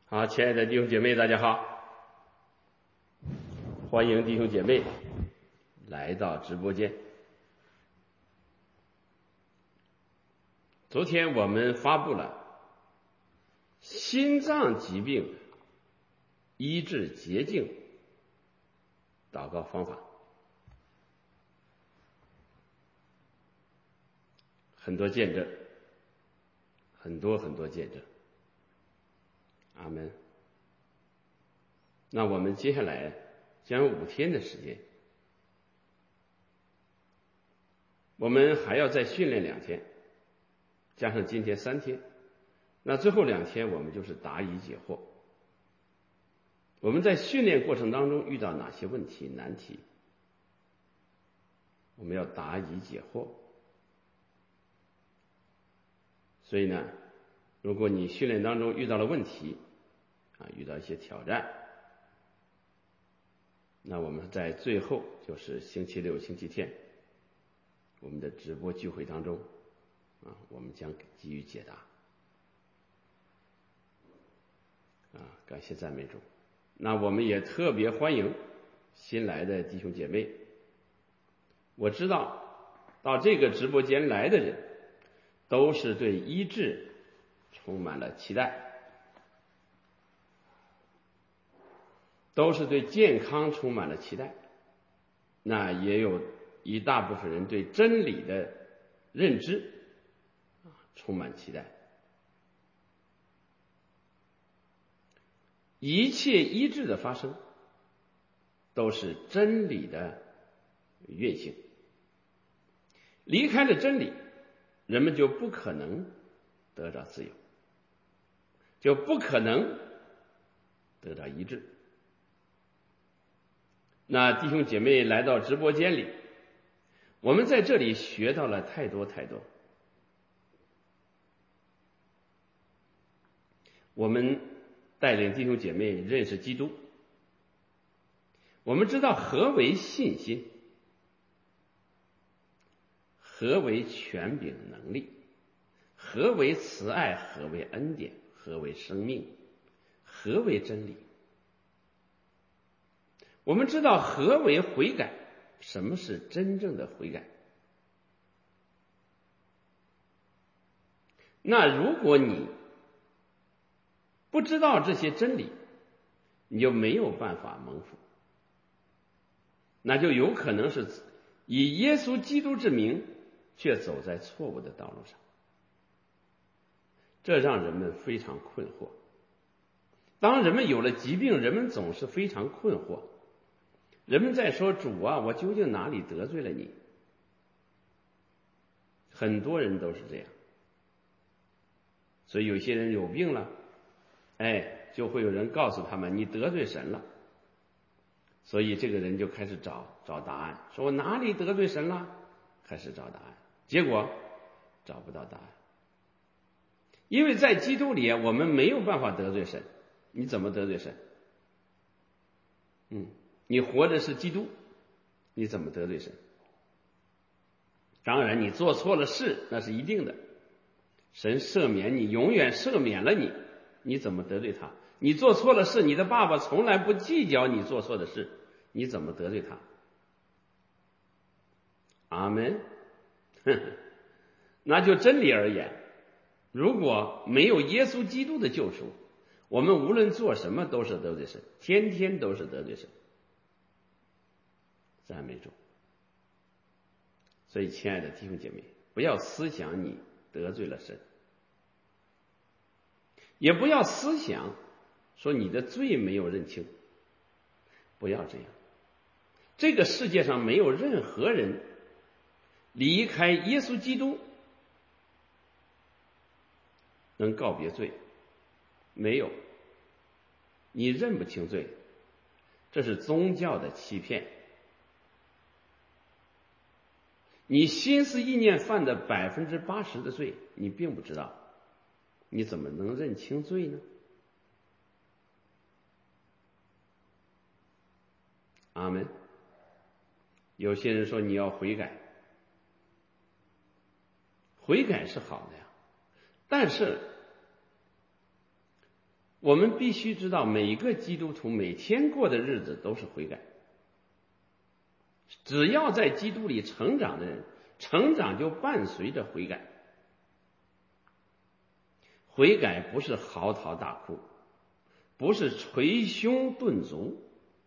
好，亲爱的弟兄姐妹，大家好，欢迎弟兄姐妹来到直播间。昨天我们发布了心脏疾病医治捷径祷告方法，很多见证，很多见证。阿门。那我们接下来将有5天的时间，我们还要再训练2天，加上今天3天，那最后2天我们就是答疑解惑。我们在训练过程当中遇到哪些问题难题，我们要答疑解惑。所以呢，如果你训练当中遇到了问题遇到一些挑战，那我们在最后就是星期六、星期天我们的直播聚会当中我们将给予解答。感谢赞美主。那我们也特别欢迎新来的弟兄姐妹。我知道到这个直播间来的人都是对医治充满了期待，都是对健康充满了期待，那也有一大部分人对真理的认知充满期待。一切医治的发生都是真理的运行，离开了真理，人们就不可能得到自由，就不可能得到医治。那弟兄姐妹来到直播间里，我们在这里学到了太多。我们带领弟兄姐妹认识基督，我们知道何为信心，何为权柄能力，何为慈爱，何为恩典，何为生命，何为真理。我们知道何为悔改，什么是真正的悔改。那如果你不知道这些真理，你就没有办法蒙福，那就有可能是以耶稣基督之名却走在错误的道路上，这让人们非常困惑。当人们有了疾病，人们总是非常困惑，人们在说主啊，我究竟哪里得罪了你？很多人都是这样。所以有些人有病了，就会有人告诉他们你得罪神了。所以这个人就开始找答案，说我哪里得罪神了？开始找答案，结果找不到答案。因为在基督里我们没有办法得罪神。你怎么得罪神？你活的是基督，你怎么得罪神？当然你做错了事，那是一定的，神赦免你，永远赦免了你，你怎么得罪他？你做错了事，你的爸爸从来不计较你做错的事，你怎么得罪他？阿们。那就真理而言，如果没有耶稣基督的救赎，我们无论做什么都是得罪神，天天都是得罪神。赞美主。所以亲爱的弟兄姐妹，不要思想你得罪了神，也不要思想说你的罪没有认清，不要这样。这个世界上没有任何人离开耶稣基督能告别罪，没有。你认不清罪，这是宗教的欺骗。你心思意念犯的80%的罪，你并不知道，你怎么能认清罪呢？阿们。有些人说你要悔改，悔改是好的呀，但是我们必须知道，每个基督徒每天过的日子都是悔改。只要在基督里成长的人，成长就伴随着悔改。悔改不是嚎啕大哭，不是捶胸顿足，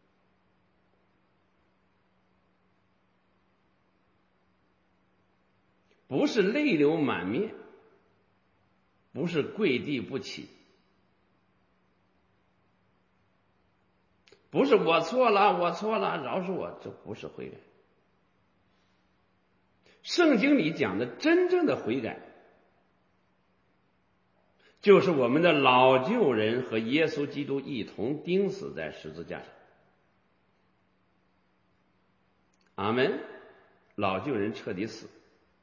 不是泪流满面，不是跪地不起，不是我错了，我错了，饶恕我，这不是悔改。圣经里讲的真正的悔改，就是我们的老旧人和耶稣基督一同钉死在十字架上。阿们。老旧人彻底死，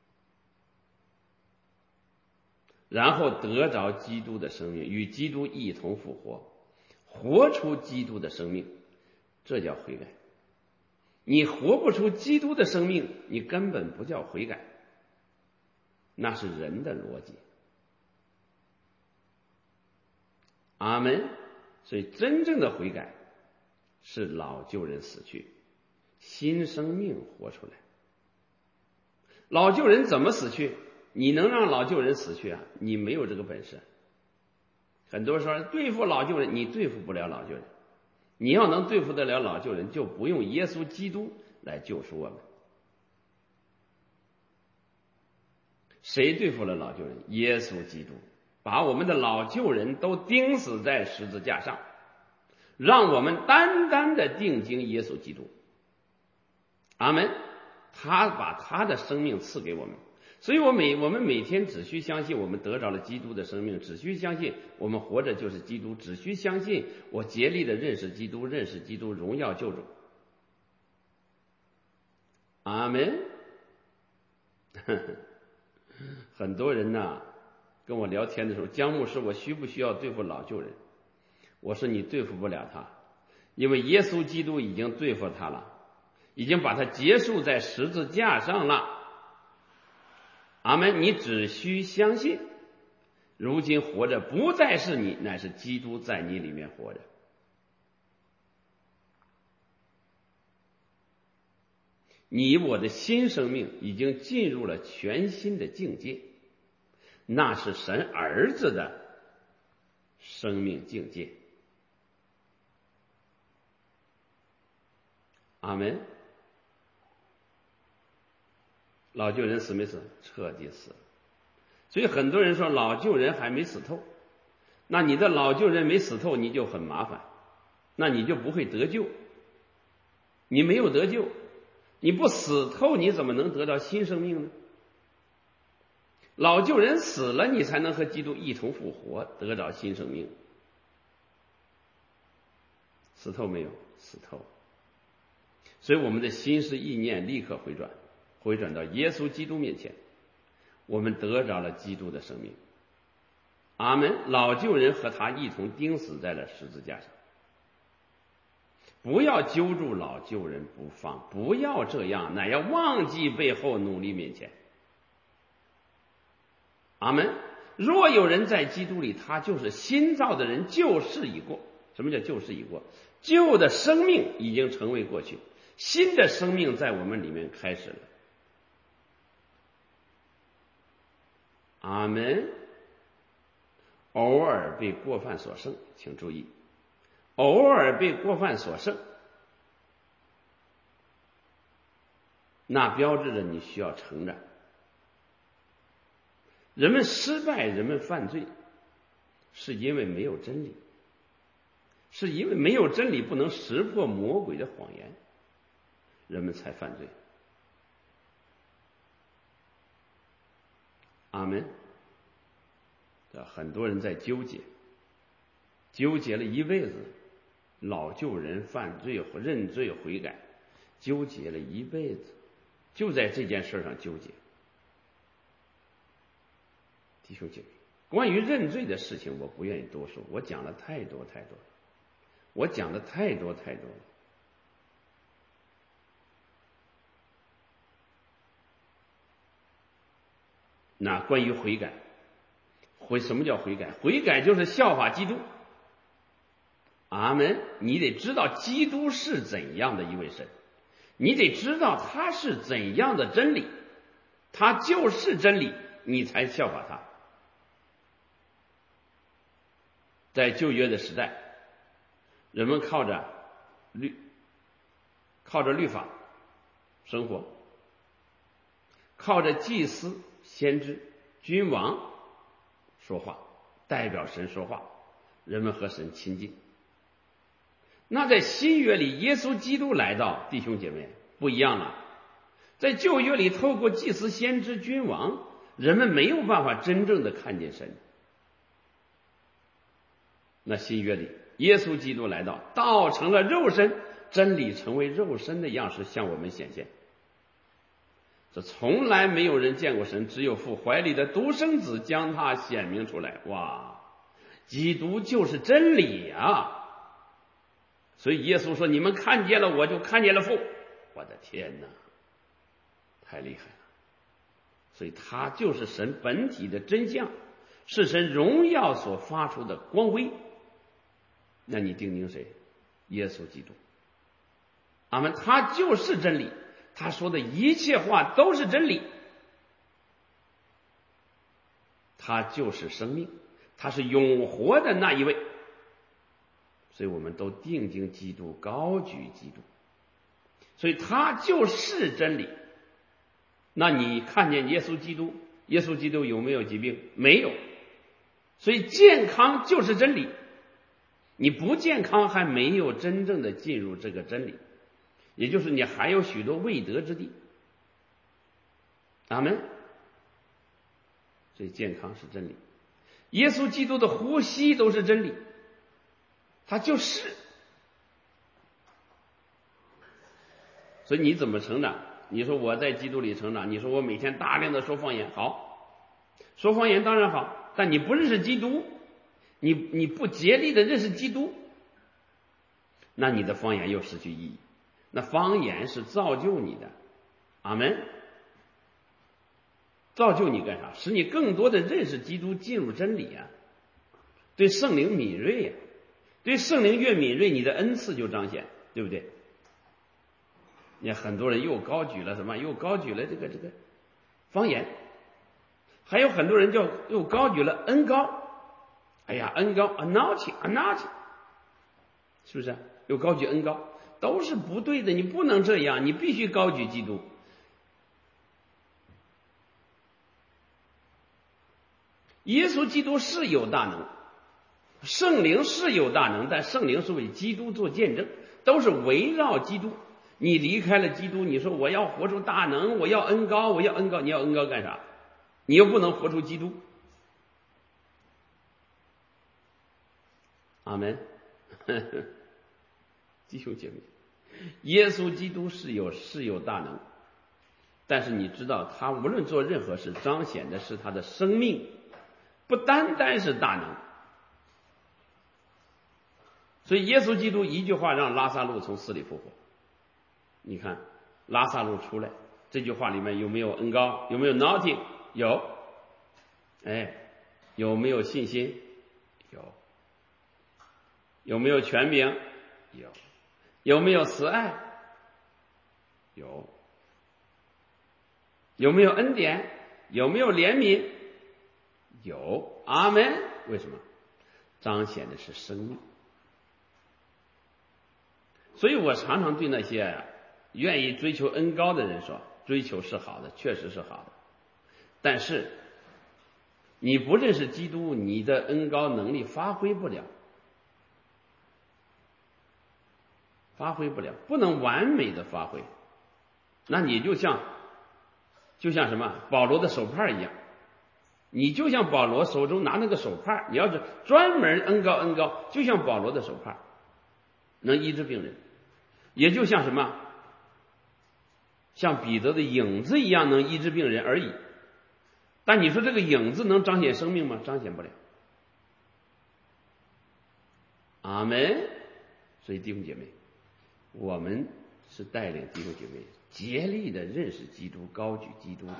然后得着基督的生命，与基督一同复活，活出基督的生命，这叫悔改。你活不出基督的生命，你根本不叫悔改，那是人的逻辑。阿们。所以真正的悔改是老旧人死去，新生命活出来。老旧人怎么死去？你能让老旧人死去啊？你没有这个本事。很多人说对付老旧人，你对付不了老旧人。你要能对付得了老旧人，就不用耶稣基督来救赎我们。谁对付了老旧人？耶稣基督把我们的老旧人都钉死在十字架上，让我们单单的定睛耶稣基督。阿们。他把他的生命赐给我们，所以我们每天只需相信我们得着了基督的生命，只需相信我们活着就是基督，只需相信我竭力的认识基督，认识基督，荣耀救主。阿们。很多人呢跟我聊天的时候，姜牧师，我需不需要对付老旧人？我说你对付不了他，因为耶稣基督已经对付他了，已经把它结束在十字架上了。阿们。你只需相信，如今活着不再是你，乃是基督在你里面活着。你我的新生命已经进入了全新的境界，那是神儿子的生命境界。阿们。老旧人死没死？彻底死了。所以很多人说老旧人还没死透，那你的老旧人没死透，你就很麻烦，那你就不会得救。你没有得救，你不死透，你怎么能得到新生命呢？老旧人死了，你才能和基督一同复活，得到新生命。死透没有？死透。所以我们的心思意念立刻回转到耶稣基督面前，我们得着了基督的生命。阿们。老旧人和他一同钉死在了十字架上。不要揪住老旧人不放，不要这样，乃要忘记背后，努力面前。阿们。若有人在基督里，他就是新造的人，旧事已过。什么叫旧事已过？旧的生命已经成为过去，新的生命在我们里面开始了。阿们。偶尔被过犯所胜，请注意，偶尔被过犯所胜，那标志着你需要成长。人们失败，人们犯罪，是因为没有真理，是因为没有真理，不能识破魔鬼的谎言，人们才犯罪。阿们。很多人在纠结了一辈子，老旧人犯罪认罪悔改，纠结了一辈子，就在这件事上纠结。弟兄姐妹，关于认罪的事情我不愿意多说，我讲了太多了，我讲的太多了。那关于悔改，什么叫悔改？悔改就是效法基督。 阿门。你得知道基督是怎样的一位神，你得知道他是怎样的真理，他就是真理，你才效法他。在旧约的时代，人们靠着律法生活，靠着祭司、先知、君王说话，代表神说话，人们和神亲近。那在新约里，耶稣基督来到，弟兄姐妹不一样了。在旧约里，透过祭司、先知、君王，人们没有办法真正的看见神。那新约里，耶稣基督来到，道成了肉身，真理成为肉身的样式向我们显现。这从来没有人见过神，只有父怀里的独生子将他显明出来。哇，基督就是真理啊！所以耶稣说，你们看见了我，就看见了父。我的天哪，太厉害了！所以他就是神本体的真相，是神荣耀所发出的光辉。那你听听谁？耶稣基督。阿们，他就是真理，他说的一切话都是真理。他就是生命，他是永活的那一位。所以我们都定睛基督，高举基督。所以他就是真理。那你看见耶稣基督，耶稣基督有没有疾病？没有。所以健康就是真理。你不健康，还没有真正的进入这个真理，也就是你还有许多未得之地。阿们。所以健康是真理。耶稣基督的呼吸都是真理，他就是。所以你怎么成长？你说我在基督里成长，你说我每天大量的说方言，好，说方言当然好，但你不认识基督，你不竭力的认识基督，那你的方言又失去意义。那方言是造就你的，阿们。造就你干啥？使你更多的认识基督，进入真理啊，对圣灵敏锐啊，对圣灵越敏锐，你的恩赐就彰显，对不对？你看很多人又高举了什么？又高举了这个方言，还有很多人又高举了恩高。哎呀，恩高 anointing， 是不是？又高举恩高，都是不对的。你不能这样，你必须高举基督。耶稣基督是有大能，圣灵是有大能，但圣灵是为基督做见证，都是围绕基督。你离开了基督，你说我要活出大能，我要恩高，我要恩高，你要恩高干啥？你又不能活出基督。阿们。弟兄姐妹，耶稣基督是有大能，但是你知道他无论做任何事，彰显的是他的生命，不单单是大能。所以耶稣基督一句话让拉撒路从死里复活。你看拉撒路出来，这句话里面有没有恩高？有没有 anointing？ 有。哎，有没有信心？有。有没有权柄？有。有没有慈爱？有。有没有恩典？有没有怜悯？有。阿们。为什么？彰显的是生命。所以我常常对那些愿意追求恩高的人说，追求是好的，确实是好的，但是你不认识基督，你的恩高能力发挥不了，不能完美的发挥。那你就像什么保罗的手帕一样，你就像保罗手中拿那个手帕，你要是专门恩高，就像保罗的手帕能医治病人，也就像什么像彼得的影子一样能医治病人而已。但你说这个影子能彰显生命吗？彰显不了。阿们。所以弟兄姐妹，我们是带领弟兄姐妹竭力的认识基督，高举基督。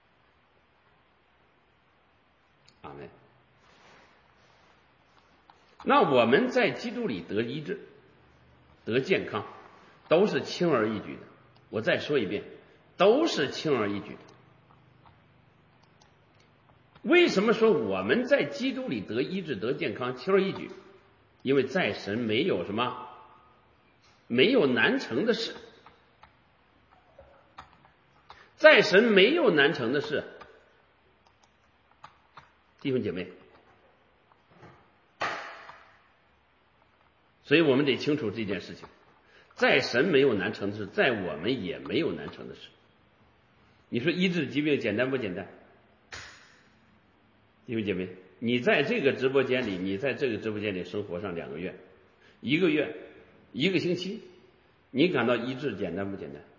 阿们。 那我们在基督里得医治、得健康，都是轻而易举的。我再说一遍，都是轻而易举的。为什么说我们在基督里得医治、得健康轻而易举？因为在神没有什么，没有难成的事，在神没有难成的事。弟兄姐妹，所以我们得清楚这件事情，在神没有难成的事，在我们也没有难成的事。你说医治疾病简单不简单？弟兄姐妹，你在这个直播间里，你在这个直播间里生活上2个月、1个月、1个星期，你感到医治简单不简单？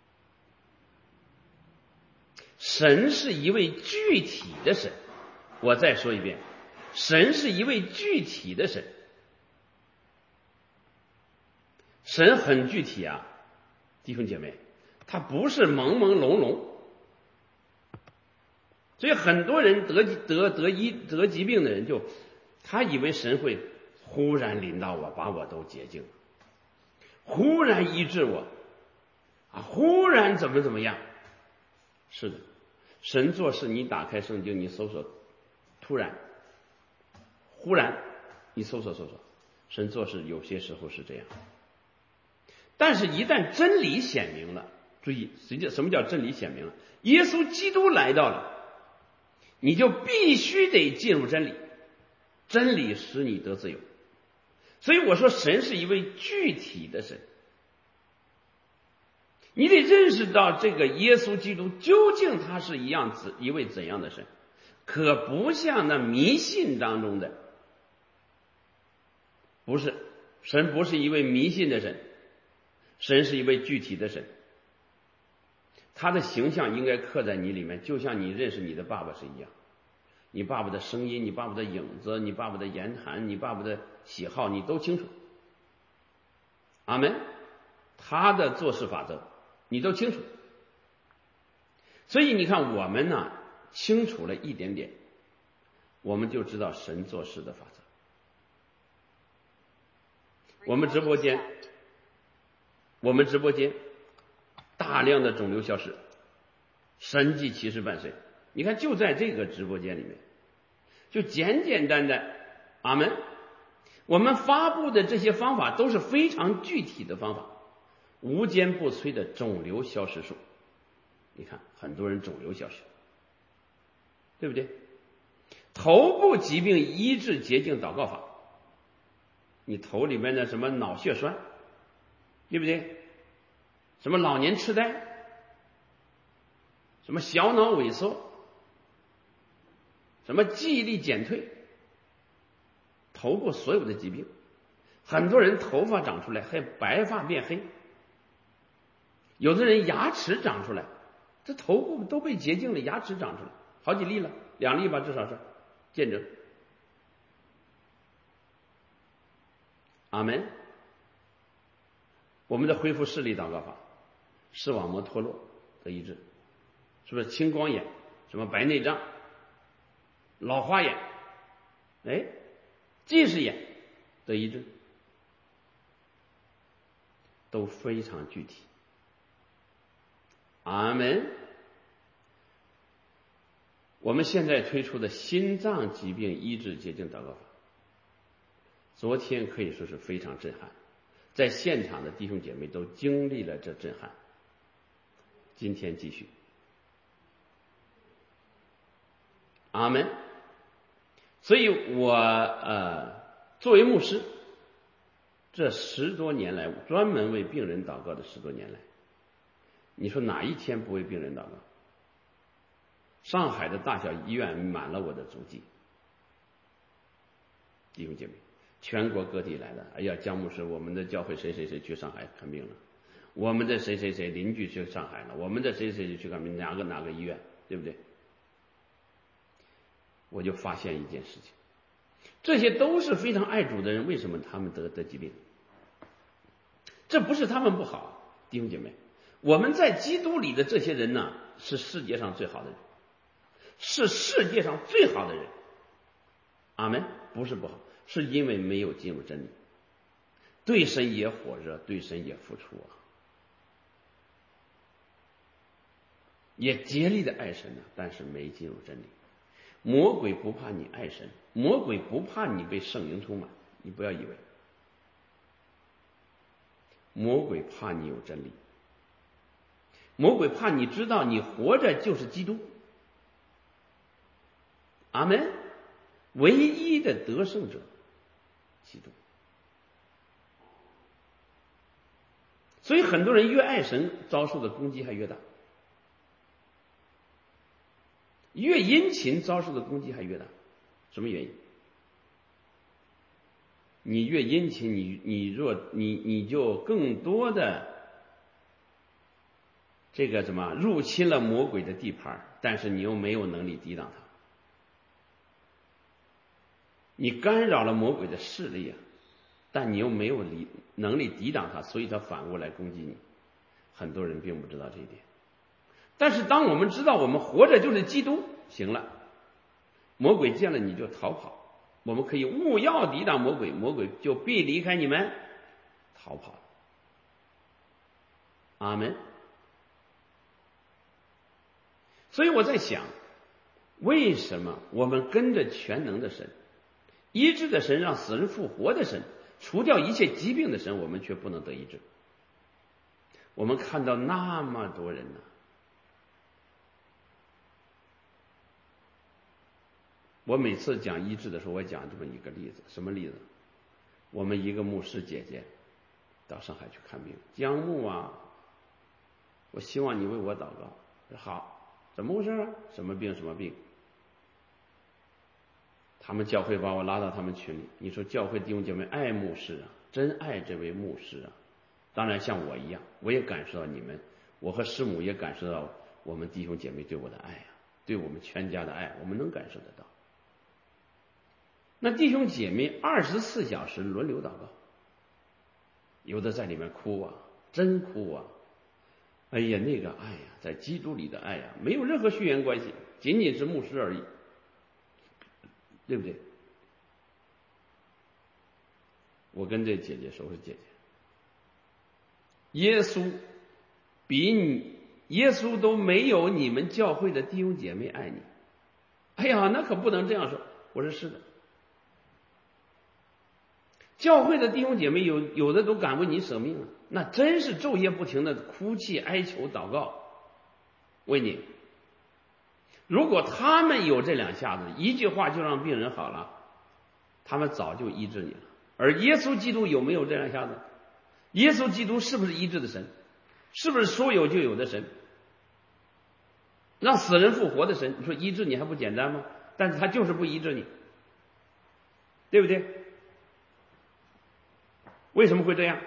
神是一位具体的神，我再说一遍，神是一位具体的神。神很具体啊，弟兄姐妹，他不是朦朦胧胧。所以很多人得疾病的人他以为神会忽然临到我，把我都洁净，忽然医治我啊，忽然怎么样。是的，神做事，你打开圣经，你搜索，突然忽然你搜索，神做事有些时候是这样。但是一旦真理显明了，注意什么叫真理显明了？耶稣基督来到了，你就必须得进入真理，真理使你得自由。所以我说神是一位具体的神，你得认识到这个耶稣基督究竟他是一位怎样的神，可不像那迷信当中的，不是，神不是一位迷信的神，神是一位具体的神，他的形象应该刻在你里面，就像你认识你的爸爸是一样。你爸爸的声音，你爸爸的影子，你爸爸的言谈，你爸爸的喜好，你都清楚。阿门。他的做事法则你都清楚。所以你看我们呢，清楚了一点点，我们就知道神做事的法则。我们直播间大量的肿瘤消失，神迹奇事伴随。你看就在这个直播间里面，就简简单单，阿门。我们发布的这些方法都是非常具体的方法，无坚不摧的肿瘤消失术。你看很多人肿瘤消失，对不对？头部疾病医治捷径祷告法，你头里面的什么脑血栓，对不对？什么老年痴呆，什么小脑萎缩，什么记忆力减退，头部所有的疾病，很多人头发长出来还白发变黑，有的人牙齿长出来，这头部都被洁净了，牙齿长出来好几粒了，2粒吧，至少是见证。阿门。我们的恢复视力祷告法，视网膜脱落的医治，是不是青光眼，什么白内障，老花眼，近视眼的医治，都非常具体。阿门。我们现在推出的心脏疾病医治捷径祷告法，昨天可以说是非常震撼，在现场的弟兄姐妹都经历了这震撼。今天继续。阿门。所以我作为牧师，这10多年来专门为病人祷告的10多年来，你说哪一天不为病人祷告？上海的大小医院满了我的足迹，弟兄姐妹，全国各地来的。哎呀，姜牧师，我们的教会谁去上海看病了，我们的谁邻居去上海了，我们的谁去看病，哪个医院，对不对？我就发现一件事情，这些都是非常爱主的人，为什么他们得疾病？这不是他们不好，弟兄姐妹，我们在基督里的这些人呢，是世界上最好的人，是世界上最好的人。阿门。 不是不好，是因为没有进入真理，对神也火热，对神也付出啊，也竭力的爱神但是没进入真理。魔鬼不怕你爱神，魔鬼不怕你被圣灵充满，你不要以为，魔鬼怕你有真理，魔鬼怕你知道你活着就是基督。阿们。唯一的得胜者，基督。所以很多人越爱神，遭受的攻击还越大，越殷勤遭受的攻击还越大。什么原因？你越殷勤，你就更多的这个什么入侵了魔鬼的地盘，但是你又没有能力抵挡他，你干扰了魔鬼的势力啊，但你又没有能力抵挡他，所以他反过来攻击你。很多人并不知道这一点，但是当我们知道我们活着就是基督，行了，魔鬼见了你就逃跑。我们可以务要抵挡魔鬼，魔鬼就必离开你们，逃跑了。阿们。所以我在想，为什么我们跟着全能的神、医治的神、让死人复活的神、除掉一切疾病的神，我们却不能得医治？我们看到那么多人呢，我每次讲医治的时候，我讲这么一个例子。什么例子？我们一个牧师姐姐到上海去看病，姜木啊，我希望你为我祷告。好，怎么回事啊？什么病什么病？他们教会把我拉到他们群里。你说教会弟兄姐妹爱牧师啊，真爱这位牧师啊。当然像我一样，我也感受到你们，我和师母也感受到我们弟兄姐妹对我的爱啊，对我们全家的爱，我们能感受得到。那弟兄姐妹24小时轮流祷告，有的在里面哭啊，真哭啊。哎呀，那个爱呀，在基督里的爱呀，没有任何血缘关系，仅仅是牧师而已，对不对？我跟这姐姐说，我是姐姐，耶稣都没有你们教会的弟兄姐妹爱你。哎呀，那可不能这样说。我说是的，教会的弟兄姐妹有的都敢为你舍命了，那真是昼夜不停的哭泣哀求祷告为你。如果他们有这两下子，一句话就让病人好了，他们早就医治你了。而耶稣基督有没有这两下子？耶稣基督是不是医治的神？是不是说有就有的神？让死人复活的神？你说医治你还不简单吗？但是他就是不医治你，对不对？为什么会这样？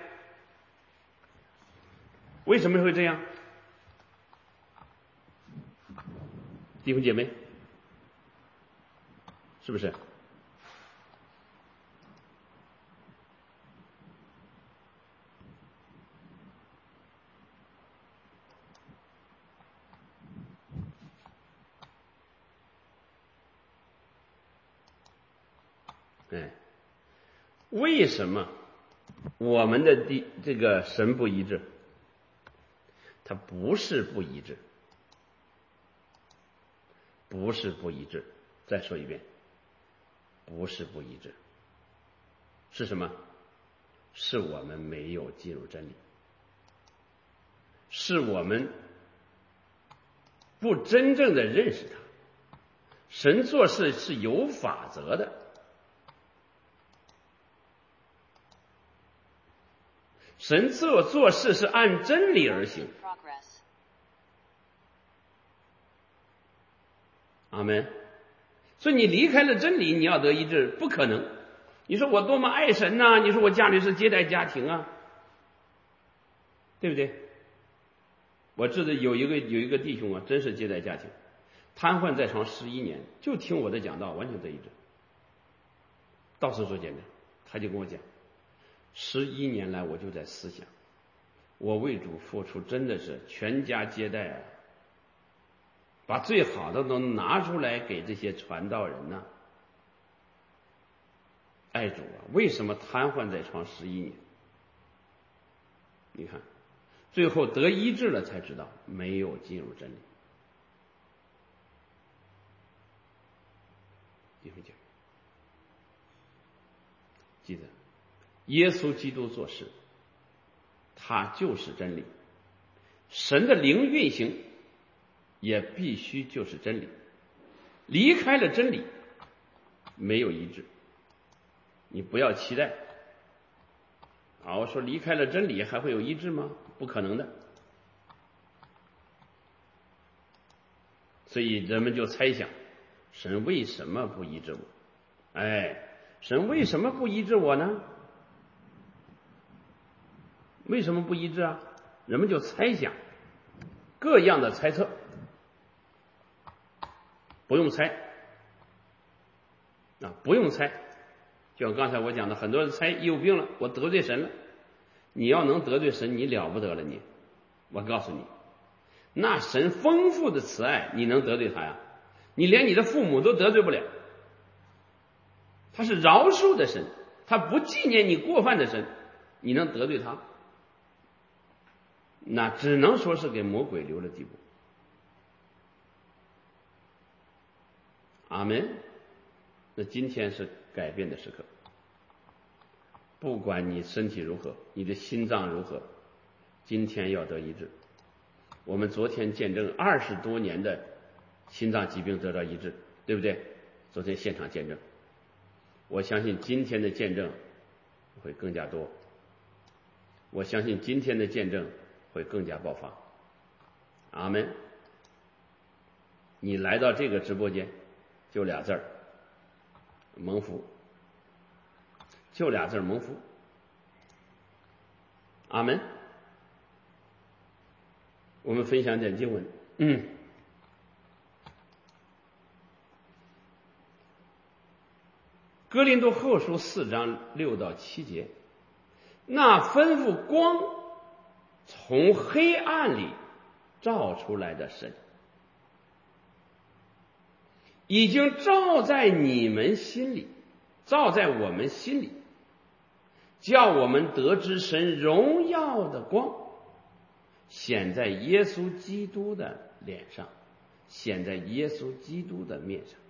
为什么会这样？弟兄姐妹，是不是？为什么我们的这个神不医治？他不是不医治，不是不医治。再说一遍，不是不医治，是什么？是我们没有进入真理，是我们不真正的认识他。神做事是有法则的，神做事是按真理而行。阿们。所以你离开了真理，你要得医治不可能。你说我多么爱神啊，你说我家里是接待家庭啊，对不对？我知道有一个弟兄啊，真是接待家庭，瘫痪在床11年，就听我的讲道，完全得医治，到处做见证。他就跟我讲，11年来我就在思想，我为主付出真的是全家接待啊，把最好的都拿出来给这些传道人呢。 爱主啊，为什么瘫痪在床11年？你看，最后得医治了，才知道没有进入真理。弟兄姐妹，记得耶稣基督做事，他就是真理。神的灵运行也必须就是真理。离开了真理，没有医治。你不要期待啊！我说离开了真理还会有医治吗？不可能的。所以人们就猜想，神为什么不医治我？神为什么不医治我呢？为什么不医治啊？人们就猜想，各样的猜测，不用猜啊，不用猜。就像刚才我讲的，很多人猜有病了，我得罪神了。你要能得罪神，你了不得了你。我告诉你，那神丰富的慈爱，你能得罪他呀？你连你的父母都得罪不了。他是饶恕的神，他不纪念你过犯的神，你能得罪他？那只能说是给魔鬼留了地步。阿们。那今天是改变的时刻，不管你身体如何，你的心脏如何，今天要得医治。我们昨天见证20多年的心脏疾病得到医治，对不对？昨天现场见证，我相信今天的见证会更加多，我相信今天的见证会更加爆发。阿们。你来到这个直播间就俩字儿，蒙福，就俩字儿，蒙福。阿们。我们分享点经文。哥林多后书4章6到7节，那吩咐光从黑暗里照出来的神，已经照在你们心里，照在我们心里，叫我们得知神荣耀的光显在耶稣基督的脸上，显在耶稣基督的面上。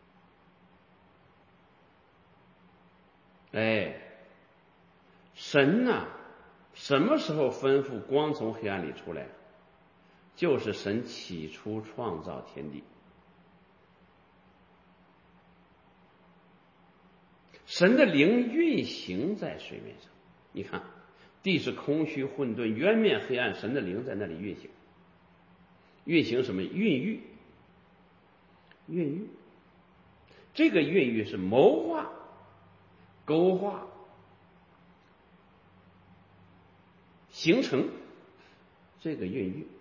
神啊，什么时候吩咐光从黑暗里出来？就是神起初创造天地。神的灵运行在水面上，你看，地是空虚混沌，渊面黑暗，神的灵在那里运行。运行什么？孕育。孕育，这个孕育是谋划、勾画、形成，这个孕育，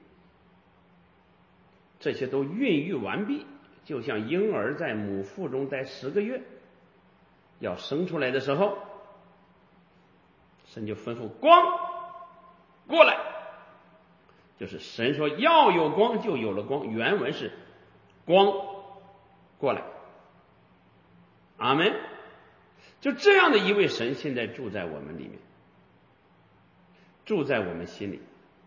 这些都孕育完毕，就像婴儿在母腹中待10个月，要生出来的时候，神就吩咐光过来，就是神说要有光，就有了光。原文是光过来。阿们。就这样的一位神现在住在我们里面，住在我们心里，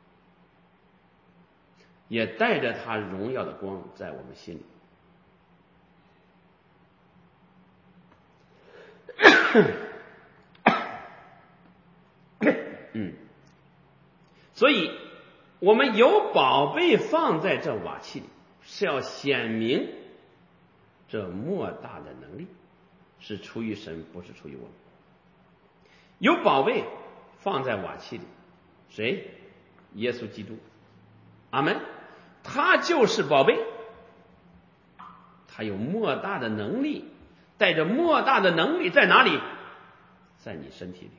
也带着他荣耀的光在我们心里。所以我们有宝贝放在这瓦器里，是要显明这莫大的能力是出于神，不是出于我们。有宝贝放在瓦器里，谁？耶稣基督。阿们。他就是宝贝，他有莫大的能力，带着莫大的能力在哪里？在你身体里。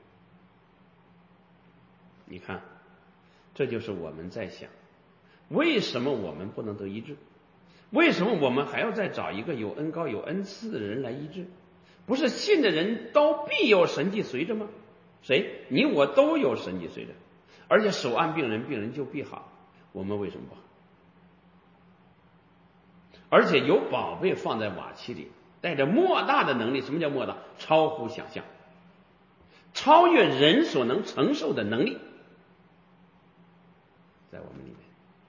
你看，这就是我们在想，为什么我们不能得医治？为什么我们还要再找一个有恩膏有恩赐的人来医治？不是信的人都必有神迹随着吗？谁？你我都有神迹随着，而且手按病人，病人就必好。我们为什么不好？而且有宝贝放在瓦器里， 带着莫大的能力。什么叫莫大？超乎想象，超越人所能承受的能力，在我们里面。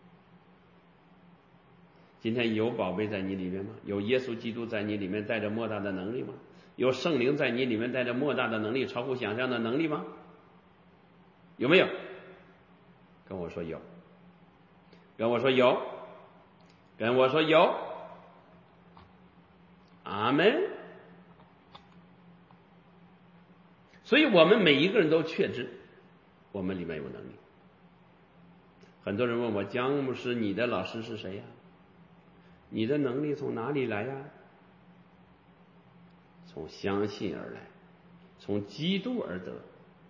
今天有宝贝在你里面吗？有耶稣基督在你里面带着莫大的能力吗？有圣灵在你里面带着莫大的能力，超乎想象的能力吗？有没有？跟我说有，跟我说有，跟我说有。阿们。所以我们每一个人都确知我们里面有能力。很多人问我，姜牧师，你的老师是谁呀？你的能力从哪里来呀？从相信而来，从基督而得。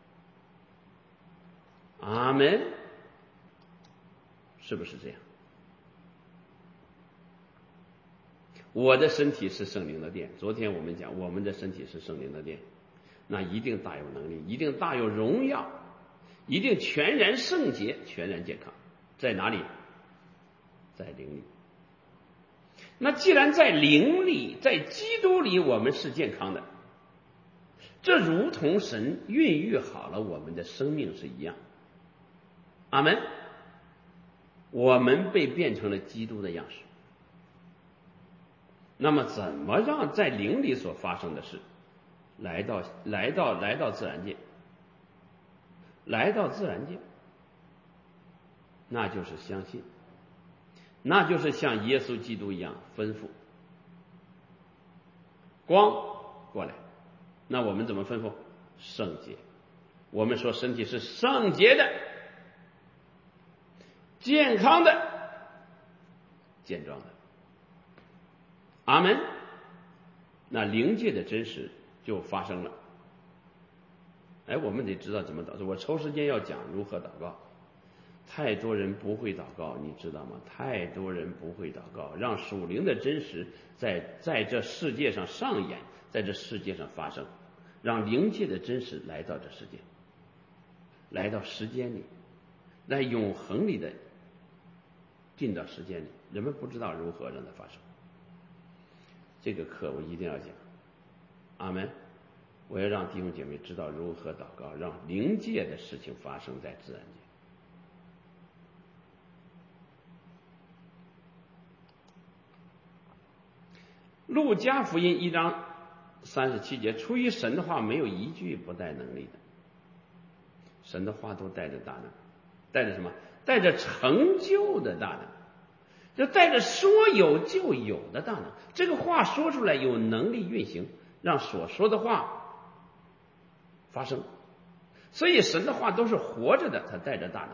阿们，是不是这样？我的身体是圣灵的殿。昨天我们讲，我们的身体是圣灵的殿，那一定大有能力，一定大有荣耀，一定全然圣洁，全然健康。在哪里？在灵里。那既然在灵里，在基督里我们是健康的，这如同神孕育好了我们的生命是一样。阿们。我们被变成了基督的样式。那么怎么让在灵里所发生的事来到自然界？来到自然界，那就是相信，那就是像耶稣基督一样吩咐光过来。那我们怎么吩咐？圣洁。我们说身体是圣洁的、健康的、健壮的。阿们。那灵界的真实就发生了。我们得知道怎么祷告。我抽时间要讲如何祷告。太多人不会祷告，你知道吗？太多人不会祷告，让属灵的真实在这世界上上演，在这世界上发生，让灵界的真实来到这世界，来到时间里，在永恒里的进到时间里。人们不知道如何让它发生。这个课我一定要讲。阿们。我要让弟兄姐妹知道如何祷告，让灵界的事情发生在自然界。路加福音1章37节，出于神的话没有一句不带能力的。神的话都带着大能，带着什么？带着成就的大能，就带着说有就有的大能。这个话说出来有能力运行，让所说的话发生。所以神的话都是活着的，它带着大能。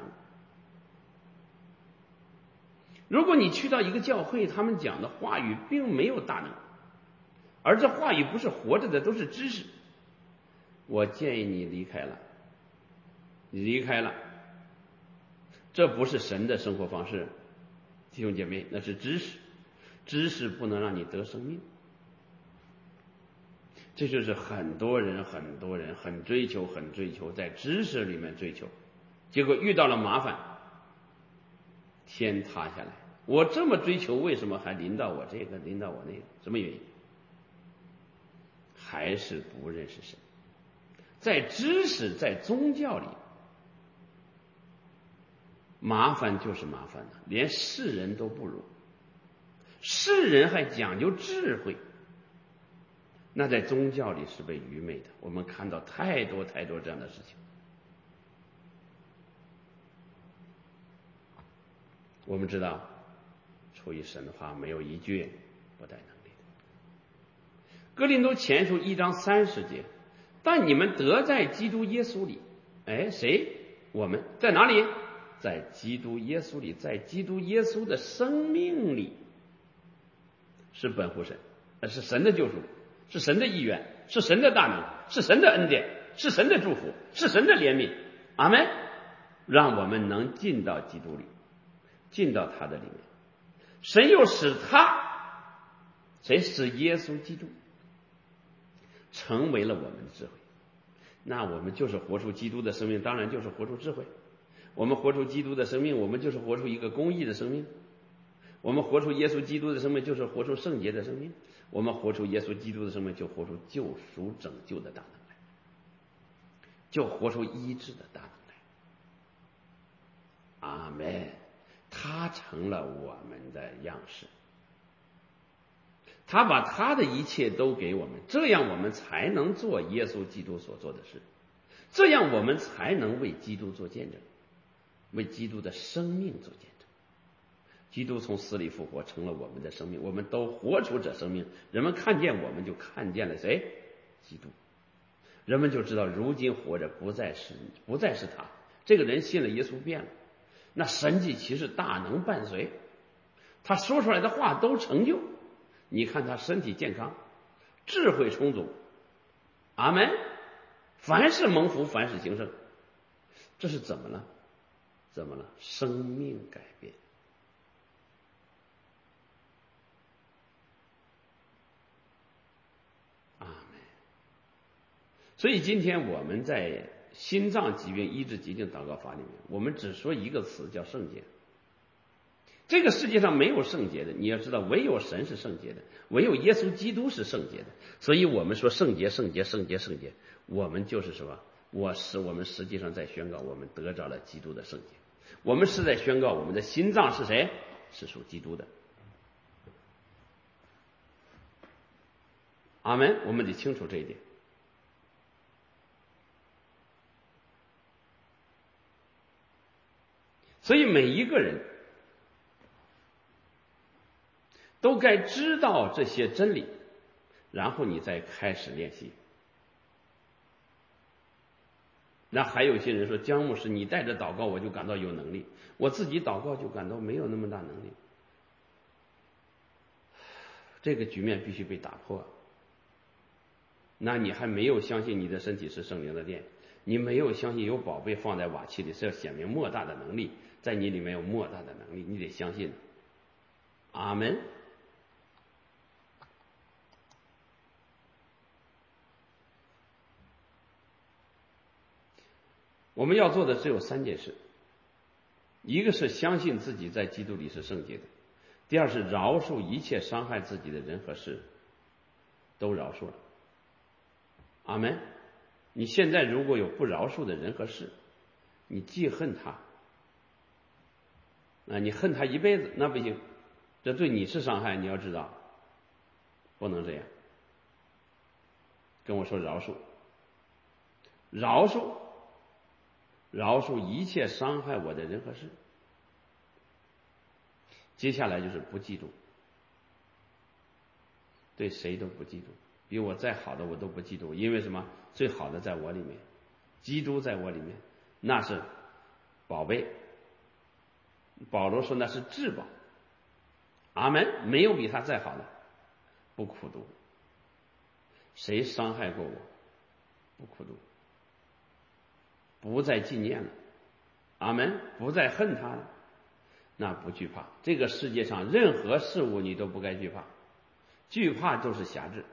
如果你去到一个教会，他们讲的话语并没有大能，而这话语不是活着的，都是知识，我建议你离开了。你离开了，这不是神的生活方式，弟兄姐妹，那是知识。知识不能让你得生命。这就是很多人很追求，在知识里面追求，结果遇到了麻烦，天塌下来。我这么追求，为什么还临到我这个，临到我那个？什么原因？还是不认识神。在知识，在宗教里，麻烦就是麻烦了，连世人都不如。世人还讲究智慧，那在宗教里是被愚昧的。我们看到太多这样的事情。我们知道，出于神的话没有一句不带能力的。哥林多前书1章30节，但你们得在基督耶稣里。谁？我们在哪里？在基督耶稣里，在基督耶稣的生命里，是本乎神，是神的救赎，是神的意愿，是神的大能，是神的恩典，是神的祝福，是神的怜悯。阿们。让我们能进到基督里，进到他的里面。神又使他，谁？使耶稣基督成为了我们的智慧。那我们就是活出基督的生命，当然就是活出智慧。我们活出基督的生命，我们就是活出一个公义的生命。我们活出耶稣基督的生命，就是活出圣洁的生命。 我们活出耶稣基督的生命，就活出救赎拯救的大能来，就活出医治的大能来。阿们。他成了我们的样式，他把他的一切都给我们，这样我们才能做耶稣基督所做的事，这样我们才能为基督做见证，为基督的生命做见证。基督从死里复活，成了我们的生命，我们都活出这生命，人们看见我们就看见了谁？基督。人们就知道如今活着不再是他，这个人信了耶稣变了，那神迹奇事大能伴随，他说出来的话都成就。你看他身体健康，智慧充足，阿们。凡事蒙福，凡事兴盛，这是怎么了？怎么了？生命改变。阿们。所以今天我们在心脏疾病医治疾病祷告法里面，我们只说一个词，叫圣洁。这个世界上没有圣洁的，你要知道，唯有神是圣洁的，唯有耶稣基督是圣洁的。所以我们说圣洁，圣洁，圣洁，圣洁，我们就是什么？我们实际上在宣告，我们得着了基督的圣洁。我们是在宣告，我们的心脏是谁？是属基督的。阿们。我们得清楚这一点。所以每一个人都该知道这些真理，然后你再开始练习。那还有些人说，姜牧师你带着祷告我就感到有能力，我自己祷告就感到没有那么大能力。这个局面必须被打破。那你还没有相信你的身体是圣灵的殿，你没有相信有宝贝放在瓦器里是要显明莫大的能力，在你里面有莫大的能力，你得相信。阿们。我们要做的只有3件事，一个是相信自己在基督里是圣洁的，第二是饶恕一切伤害自己的人和事，都饶恕了。阿们。你现在如果有不饶恕的人和事，你既恨他，你恨他一辈子，那不行，这对你是伤害，你要知道，不能这样。跟我说饶恕，饶恕，饶恕一切伤害我的人和事。接下来就是不记住，对谁都不记住，比我再好的我都不记住，因为什么？最好的在我里面，基督在我里面，那是宝贝。保罗说那是至宝。阿们。没有比他再好的。不苦读，谁伤害过我，不苦读，不再纪念了。阿们。不再恨他了，那不惧怕。这个世界上任何事物你都不该惧怕，惧怕就是辖制，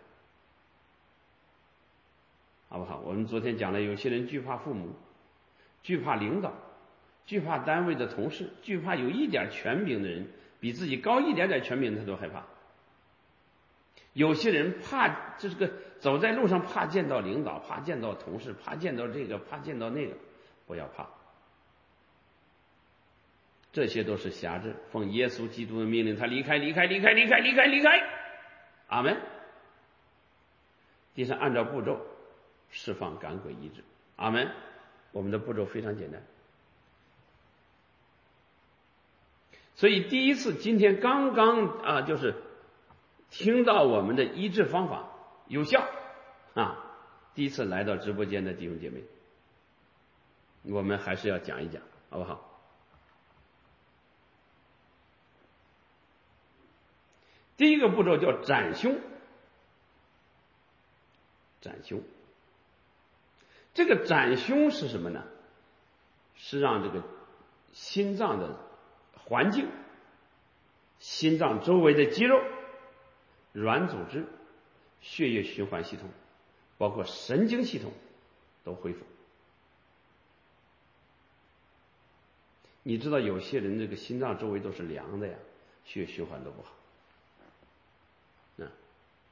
好不好？我们昨天讲了，有些人惧怕父母，惧怕领导，惧怕单位的同事，惧怕有一点权柄的人，比自己高一点点权柄他都害怕。有些人怕，这个走在路上怕见到领导，怕见到同事，怕见到这个，怕见到那个，不要怕。这些都是辖制，奉耶稣基督的命令，他离开，离开，离开，离开，离开，离开。阿们。第三，按照步骤释放赶鬼医治。阿们。我们的步骤非常简单。所以第一次今天刚刚就是听到我们的医治方法有效第一次来到直播间的弟兄姐妹，我们还是要讲一讲，好不好？第一个步骤叫斩凶。斩凶，这个斩凶是什么呢？是让这个心脏的环境、心脏周围的肌肉、软组织、血液循环系统，包括神经系统都恢复。你知道有些人这个心脏周围都是凉的呀，血液循环都不好。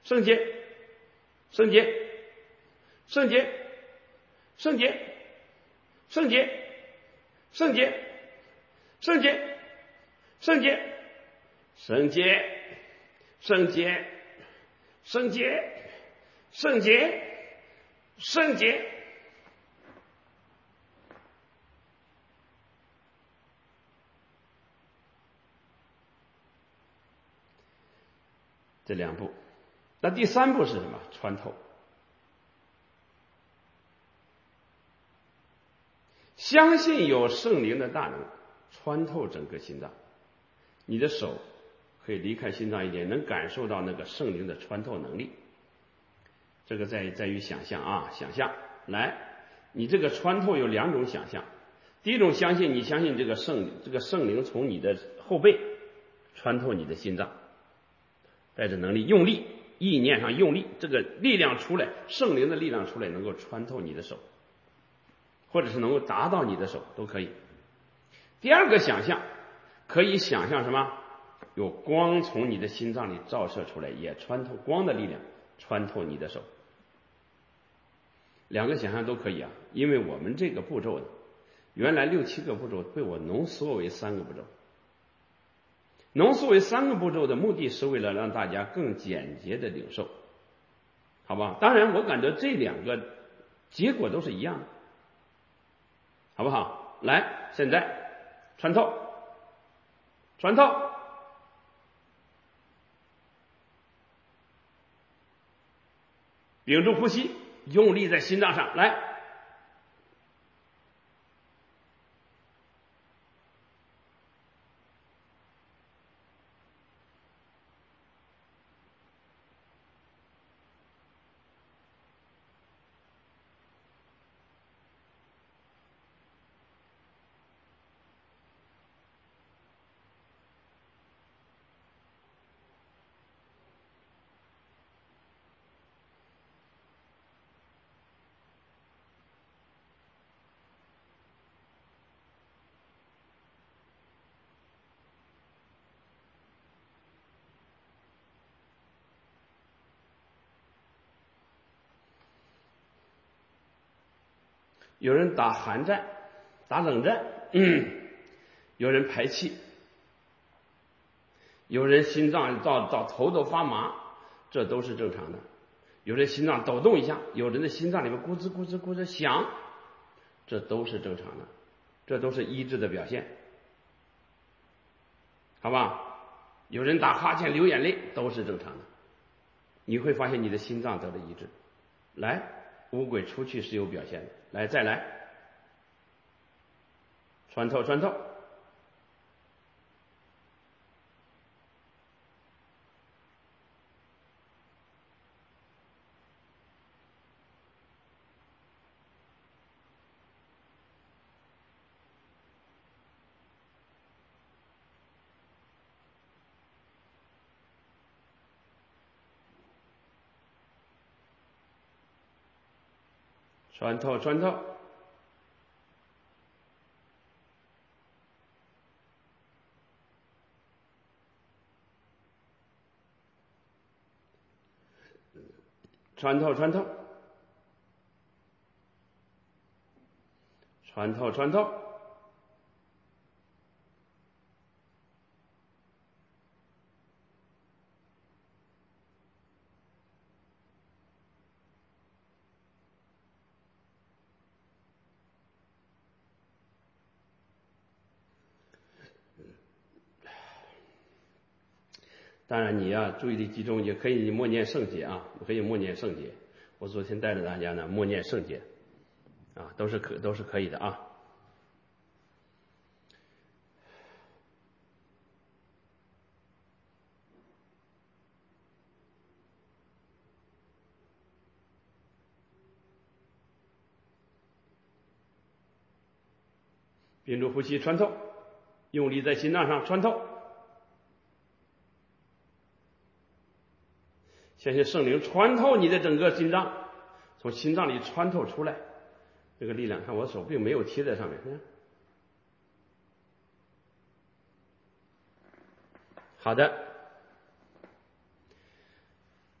圣洁，圣洁，圣洁，圣洁，圣洁，圣洁，圣洁，圣洁，圣洁，圣洁，圣洁，圣洁，圣洁。这2步。那第3步是什么？穿透。相信有圣灵的大能穿透整个心脏，你的手可以离开心脏一点，能感受到那个圣灵的穿透能力。这个在于想象啊，想象。来，你这个穿透有2种想象。第一种相信，你相信这个圣灵从你的后背穿透你的心脏，带着能力用力，意念上用力，这个力量出来，圣灵的力量出来，能够穿透你的手，或者是能够达到你的手都可以。第二个想象，可以想象什么？有光从你的心脏里照射出来，也穿透光的力量穿透你的手。2个想象都可以啊，因为我们这个步骤呢，原来6、7个步骤被我浓缩为3个步骤。浓缩为3个步骤的目的是为了让大家更简洁的领受，好吧？当然我感觉这2个结果都是一样的，好不好？来，现在穿透，穿透，屏住呼吸，用力在心脏上，来，有人打寒战，打冷战，有人排气，有人心脏到头都发麻，这都是正常的。有人心脏抖动一下，有人的心脏里面咕吱咕吱咕吱响，这都是正常的，这都是医治的表现，好吧？有人打哈欠流眼泪，都是正常的。你会发现你的心脏得了医治。来，乌鬼出去是有表现的。来，再来，穿透，穿透，穿透，穿透，穿透，穿透，穿透，穿透。当然你要注意力集中，也可以默念圣节啊，可以默念圣节。我昨天带着大家呢默念圣节啊，都是可以的啊。屏住呼吸，穿透，用力在心脏上穿透。相信圣灵穿透你的整个心脏，从心脏里穿透出来，这个力量，看我手并没有贴在上面，看。好的，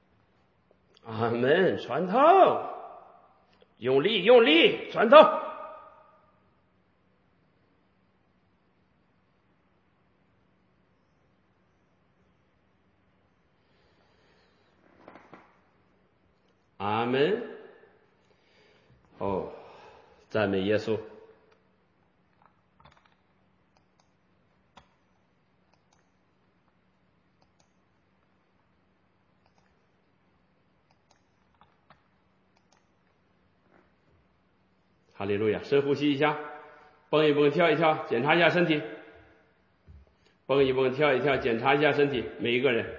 阿门，传透，用力用力，传透。阿门。哦，赞美耶稣。哈利路亚，深呼吸一下，蹦一蹦，跳一跳，检查一下身体。蹦一蹦，跳一跳，检查一下身体，每一个人。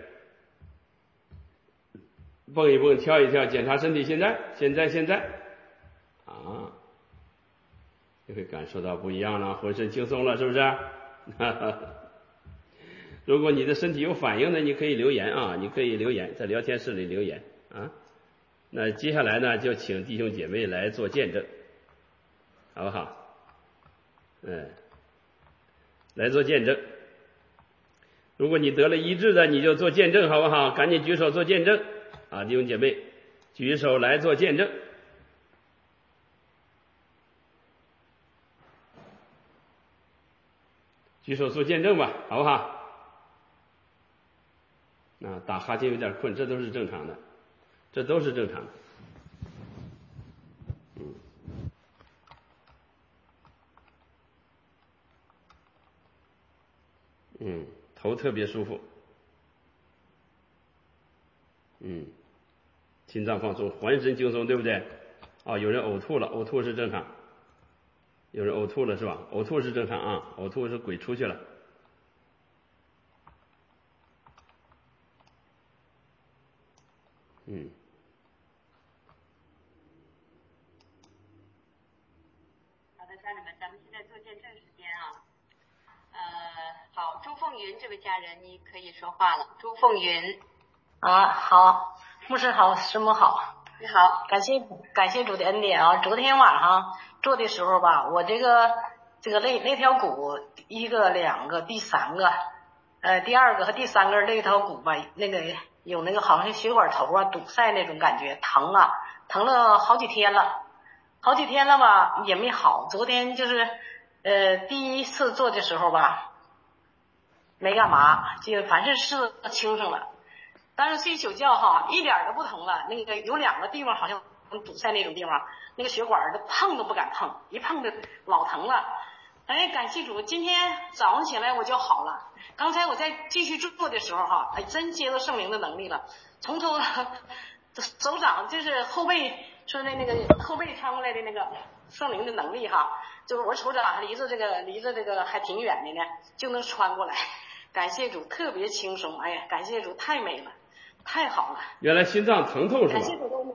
蹦一蹦，跳一跳，检查身体。现在，啊，你会感受到不一样了，浑身轻松了，是不是？如果你的身体有反应的，你可以留言啊，你可以留言，在聊天室里留言啊。那接下来呢，就请弟兄姐妹来做见证，好不好？来做见证。如果你得了医治的，你就做见证，好不好？赶紧举手做见证啊，弟兄姐妹，举手来做见证。举手做见证吧，好不好？打哈欠有点困，这都是正常的，这都是正常的。头特别舒服。心脏放松，浑身轻松，对不对？有人呕吐了，呕吐是正常。有人呕吐了是吧？呕吐是正常啊，呕吐是鬼出去了。 好的，家人们，咱们现在做见证时间啊。好，朱凤云这位家人，你可以说话了。朱凤云。 好，牧师好，师母好。 你好， 感谢主的恩典啊！昨天晚上做的时候吧，我这个肋条骨一个、两个、第三个，第二个和第三个肋条骨吧，有那个好像血管头啊堵塞那种感觉，疼了好几天了吧，也没好。昨天就是第一次做的时候吧，没干嘛，就反正是轻省了。但是睡一宿觉哈，一点都不疼了。那个有两个地方好像堵塞那种地方，那个血管都碰都不敢碰，一碰就老疼了。感谢主，今天早上起来我就好了。刚才我在继续做的时候哈，真接到圣灵的能力了。从头手掌就是后背说那个后背穿过来的那个圣灵的能力哈，就是我手掌还离着这个还挺远的呢，就能穿过来。感谢主，特别轻松。感谢主，太美了。太好了！ 原来心脏疼痛是吧？ 感谢主都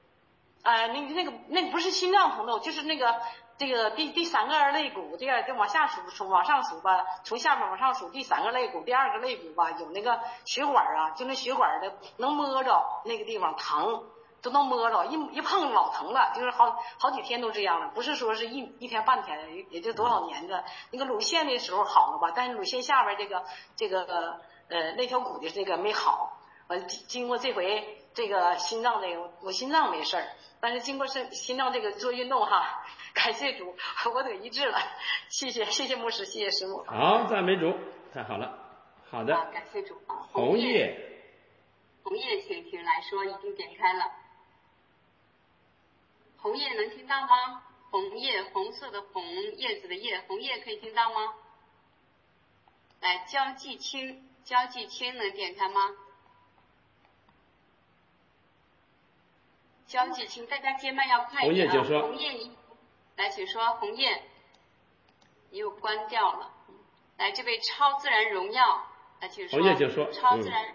那个不是心脏疼痛，就是这个第三个肋骨，这个就往上数吧，从下面往上数第三个肋骨，第二个肋骨吧，有那个血管啊，就那血管的能摸着那个地方疼，都能摸着，一碰老疼了，就是好几天都这样了，不是说是一天半天，也就多少年的。那个乳腺的时候好了吧，但是乳腺下边这个肋条骨的这个没好。经过这回这个心脏我心脏没事儿，但是经过心脏这个做运动哈，感谢主，我得医治了。谢谢牧师，谢谢师母。 好，赞美主，太好了。好的， 感谢主啊。 红叶， 请来说，已经点开了。红叶能听到吗？红叶，红色的红，叶子的叶，红叶可以听到吗？来，焦继清能点开吗？焦继清，大家接麦要快一点啊！ 红叶请说。 红叶，你来，请说。红叶，你又关掉了。来，这位超自然荣耀，来，请说。 红叶请说。 超自然。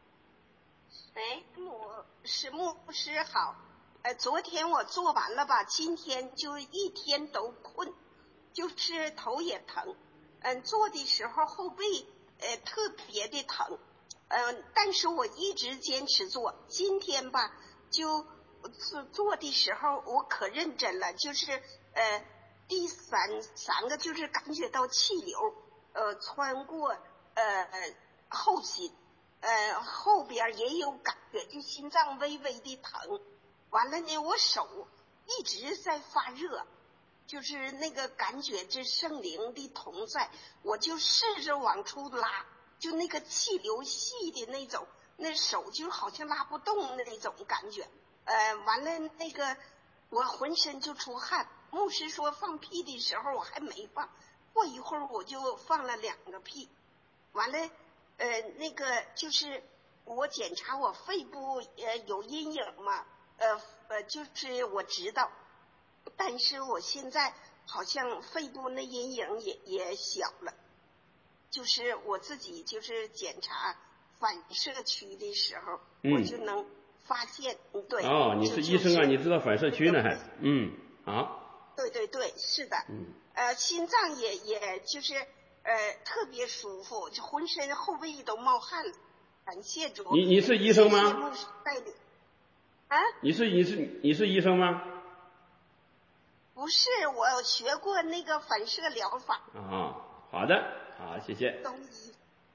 师牧师好。昨天我做完了吧，今天就一天都困，就是头也疼。做的时候后背特别的疼。但是我一直坚持做。今天吧，就做的时候我可认真了，就是第三个就是感觉到气流穿过后心， 后边也有感觉，就心脏微微的疼。完了呢，我手一直在发热，就是那个感觉这圣灵的同在，我就试着往出拉，就那个气流细的那种，那手就好像拉不动那种感觉。完了那个我浑身就出汗。牧师说放屁的时候我还没放，过一会儿我就放了2个屁。完了那个就是我检查我肺部有阴影嘛，就是我知道，但是我现在好像肺部那阴影也小了，就是我自己就是检查反射区的时候，我就能发现。对。 哦，你是医生啊，你知道反射区呢还？好。 对对对，是的。心脏也就是特别舒服，就浑身后背都冒汗了。感谢主。 你是医生吗？ 谢谢牧师带领。啊？ 你是医生吗？ 不是，我学过那个反射疗法。 好的，好，谢谢。 中医。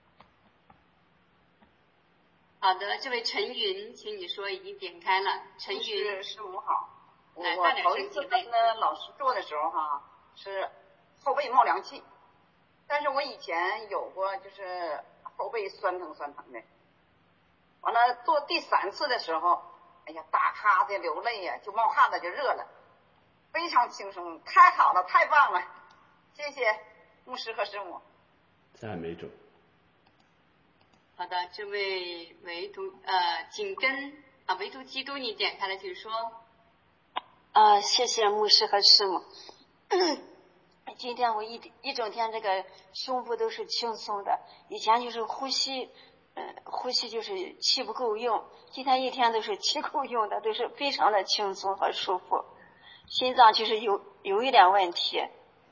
好的，这位陈云，请你说已经点开了。陈云， 师母好。我大头一次跟着老师做的时候哈，是后背冒凉气，但是我以前有过就是后背酸疼的。完了做第3次的时候，哎呀打哈的流泪呀，就冒汗了，就热了，非常轻松，太好了，太棒了，谢谢牧师和师母。 赞美主。 好的，这位紧跟唯独基督你点开了，请说。 谢谢牧师和师母。今天我一整天这个胸部都是轻松的，以前就是呼吸就是气不够用，今天一天都是气够用的，都是非常的轻松和舒服。心脏就是有一点问题，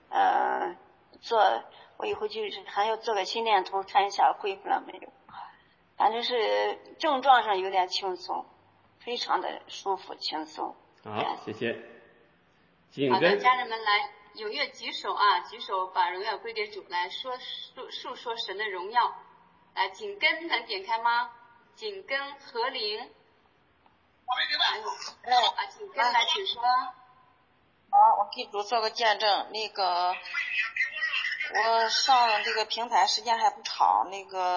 我以后就是还要做个心电图看一下恢复了没有。反正是症状上有点轻松，非常的舒服轻松。 好，谢谢。 好的，家人们来踊跃举手啊！举手把荣耀归给主，来述说神的荣耀。来，紧跟能点开吗？紧跟何灵。紧跟来，请说。 好，我给主做个见证。我上这个平台时间还不长，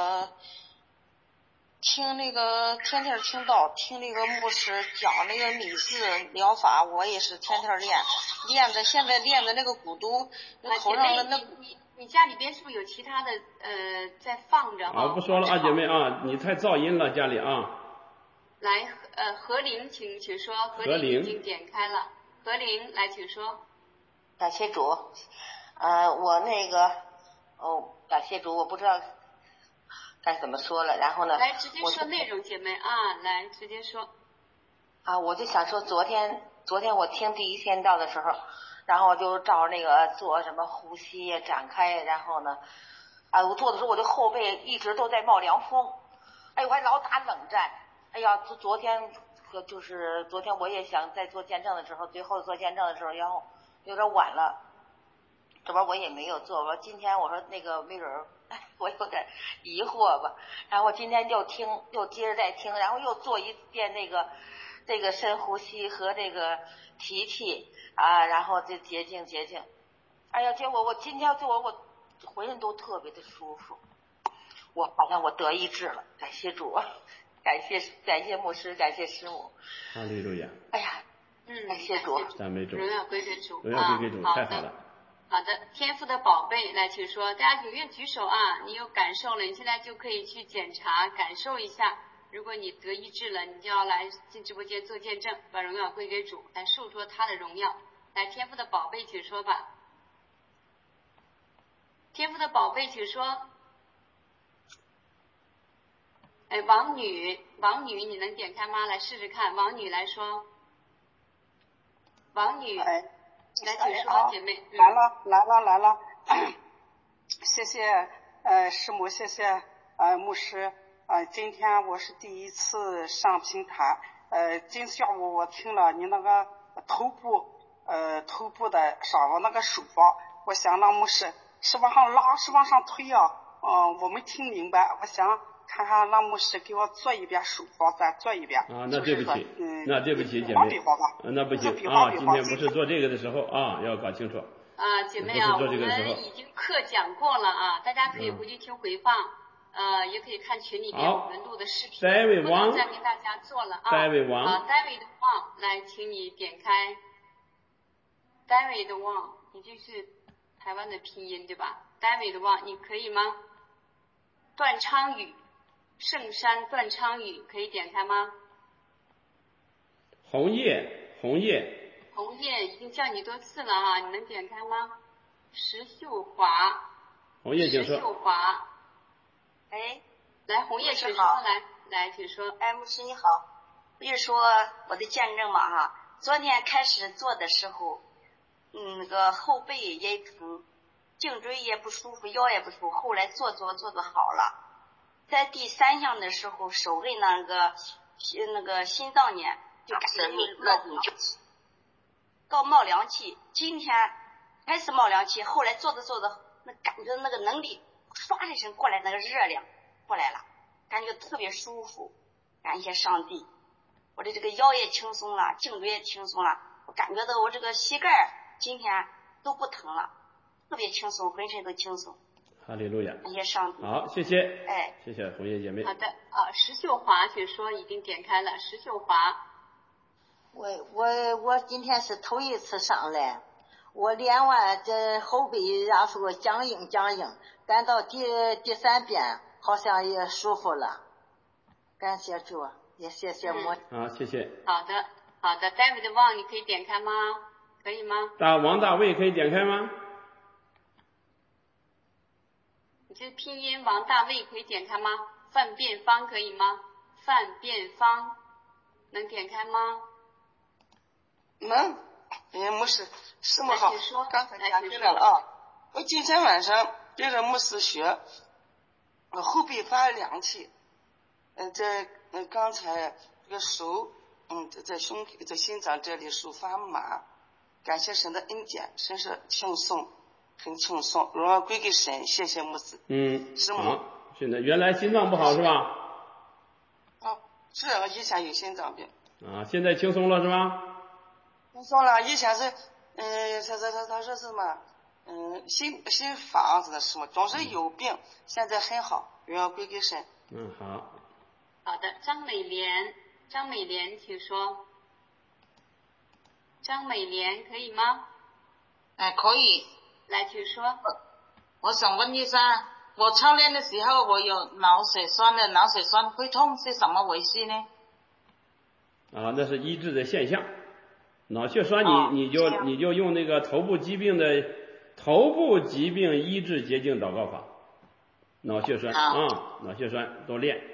听天天听到听牧师讲米字疗法，我也是天天练的，现在练的骨头头上的你家里边是不是有其他的在放着？ 不说了啊，姐妹啊，你太噪音了家里啊。 来，何灵，请说。何灵已经点开了。何灵，来，请说。 感谢主。我感谢主，我不知道该怎么说了，然后呢？ 来，直接说内容，姐妹啊，来直接说。 我就想说，昨天我听第1天道的时候，然后我就照着做什么呼吸展开，然后呢，我做的时候我的后背一直都在冒凉风，我还老打冷战，昨天我也想在做见证的时候，最后做见证的时候，然后有点晚了，这边我也没有做，我今天我说没准我有点疑惑吧，然后我今天又接着再听，然后又做一遍这个深呼吸和提气然后这洁净，结果我今天做我浑身都特别的舒服，我好像我得医治了，感谢主，感谢牧师，感谢师母， 哈利路亚。 感谢主， 赞美主， 荣耀归给主， 荣耀归给主，太好了。 好的，天父的宝贝，来，请说，大家踊跃举手啊！你有感受了，你现在就可以去检查，感受一下。如果你得医治了，你就要来进直播间做见证，把荣耀归给主，来述说他的荣耀。来，天父的宝贝，请说吧。天父的宝贝，请说。王女，你能点开吗？来试试看，王女来说。王女。来，请说，姐妹。 来了，谢谢师母，谢谢牧师。今天我是第1次上平台，今下午我听了你头部的上了手法，我想让牧师是往上拉，是往上推啊，我没听明白，我想看看让牧师给我做一遍手法，再做一遍。 啊，那对不起，那对不起，姐妹， 比划吧。 那不行啊，今天不是做这个的时候啊，要搞清楚。 啊，姐妹啊，我们已经课讲过了啊，大家可以回去听回放，也可以看群里面我们录的视频，不能再给大家做了啊。 David Wang，David Wang，来，请你点开 David Wang， 你这是台湾的拼音对吧 ？David Wang， 你可以吗？段昌宇，圣山段昌宇，可以点开吗？ 红叶已经叫你多次了啊，你能点开吗？石秀华， 红叶请说。 石秀华， 哎， 来，红叶请说，来，请说。 哎，牧师你好，我就说我的见证嘛哈，昨天开始做的时候，那个后背也疼，颈椎也不舒服，腰也不舒服，后来做好了。在第3项的时候，手摁那个心脏呢，就感觉冒凉气。今天开始冒凉气，后来做着那感觉那个能力唰一声过来，那个热量过来了，感觉特别舒服。感谢上帝，我的这个腰也轻松了，颈椎也轻松了，我感觉到我这个膝盖今天都不疼了，特别轻松，浑身都轻松。 哈利路亚， 感谢上帝。 好，谢谢。 哎， 谢谢红叶姐妹。 好的，石秀华，请说，已经点开了。石秀华。 我今天是头一次上来，我练完这后背然后僵硬，赶到第3遍好像也舒服了，感谢主，也谢谢我。 好，谢谢。 好的 ，David Wang 你可以点开吗？可以吗？ 王大卫可以点开吗？ 你这拼音王大卫可以点开吗？范变方可以吗？范变方能点开吗？ 能，牧师，师母好，刚才讲进来了啊。我今天晚上跟着牧师学，后背发凉气，刚才这个手，在心脏这里手发麻，感谢神的恩典，真是轻松，很轻松，荣耀归给神，谢谢牧师。师母。 好，现在原来心脏不好是吧？ 是我以前有心脏病。 现在轻松了是吧？ 轻松了，以前是，他说是什么，心房子的什么，总是有病，现在很好，荣耀归给神。 好。 好的，张美莲，请说。张美莲可以吗？ 可以。 来，请说。 我想问一下，我操练的时候我有脑血栓会痛是什么回事呢？ 那是医治的现象。脑血栓你就用那个头部疾病医治洁净祷告法。脑血栓脑血栓都练。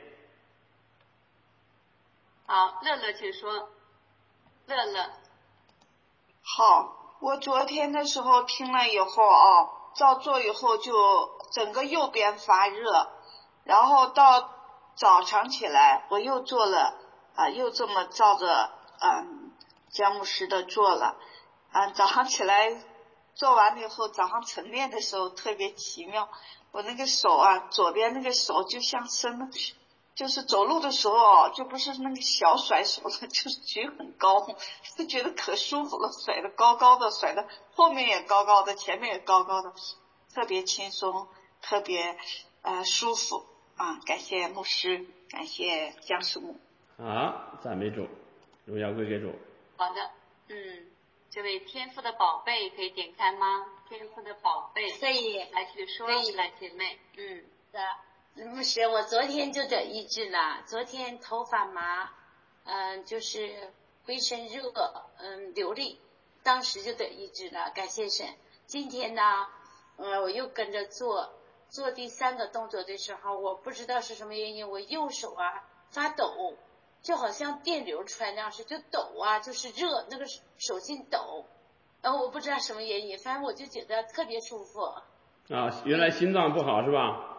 好，乐乐请说。乐乐。 好，我昨天的时候听了以后照做以后就整个右边发热，然后到早上起来我又做了又这么照着姜牧师的做了早上起来做完了以后，早上晨练的时候特别奇妙，我那个手左边那个手就像伸，就是走路的时候就不是那个小甩手的，就是举很高，就觉得可舒服了，甩得高高的，甩得后面也高高的，前面也高高的，特别轻松，特别舒服感谢牧师，感谢姜师母。 好，赞美主，荣耀归给主。 好的，这位天父的宝贝可以点开吗？天父的宝贝， 可以， 来请说，来姐妹， 牧师，我昨天就得医治了，昨天头发麻，就是浑身热，流泪，当时就得医治了，感谢神。今天呢，我又跟着做第3个动作的时候，我不知道是什么原因，我右手发抖。就好像电流出来那样，就抖就是热，那个手心抖，然后我不知道什么原因，反正我就觉得特别舒服。 原来心脏不好是吧？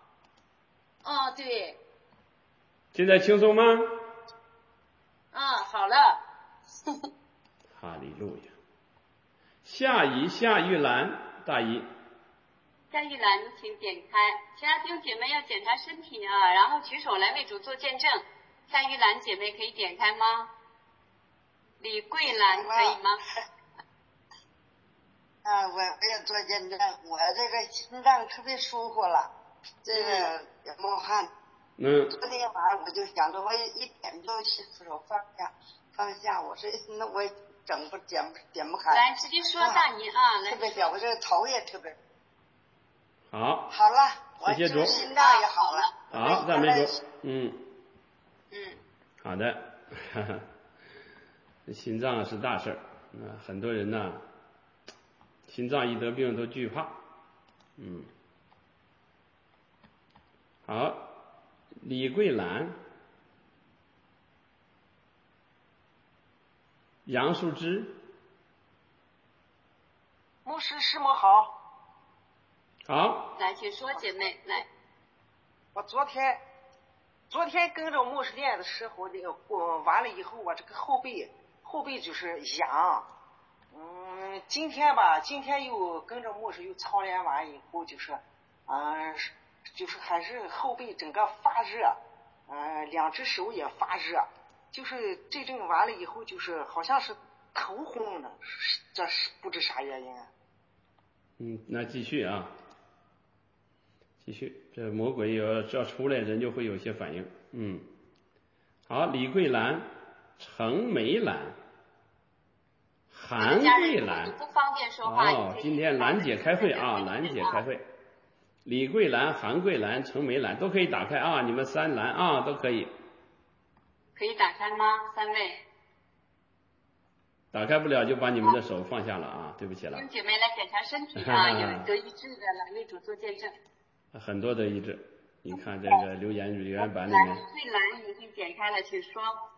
对。 现在轻松吗？ 好了。 哈利路亚。夏玉兰大姨。 夏玉兰，请点开。其他弟兄姐妹要检查身体啊，然后举手来为主做见证。夏玉兰姐妹可以点开吗？李桂兰可以吗？ 我也做见证，我这个心脏特别舒服了，这个也冒汗。昨天晚上我就想着，我一点就手放下，我说那我点不开。 来，直接说大您啊，来。 特别屌，我这个头也特别。 好。 好了， 谢谢主。 我心脏也好了。 好，赞美主。好的，心脏是大事儿，很多人呢，心脏一得病都惧怕。好，李桂兰，杨树枝。 牧师师母好。 好。 来，请说，姐妹来。 我昨天跟着牧师练的时候，完了以后，我这个后背就是痒。今天又跟着牧师又操练完以后，就是还是后背整个发热，两只手也发热，就是这阵完了以后，就是好像是头昏的，这是不知啥原因。 那继续啊。继续，这魔鬼要出来，人就会有些反应。好，李桂兰、程梅兰、韩桂兰。 不方便说话。 今天兰姐开会啊，兰姐开会。李桂兰、韩桂兰、程梅兰都可以打开啊，你们三兰啊都可以。 可以打开吗？三位。 打开不了就把你们的手放下了啊，对不起了。 弟兄姐妹来检查身体啊，有得医治的来为主做见证。 很多的医治，你看这个留言板里面。 最蓝已经点开了，请说。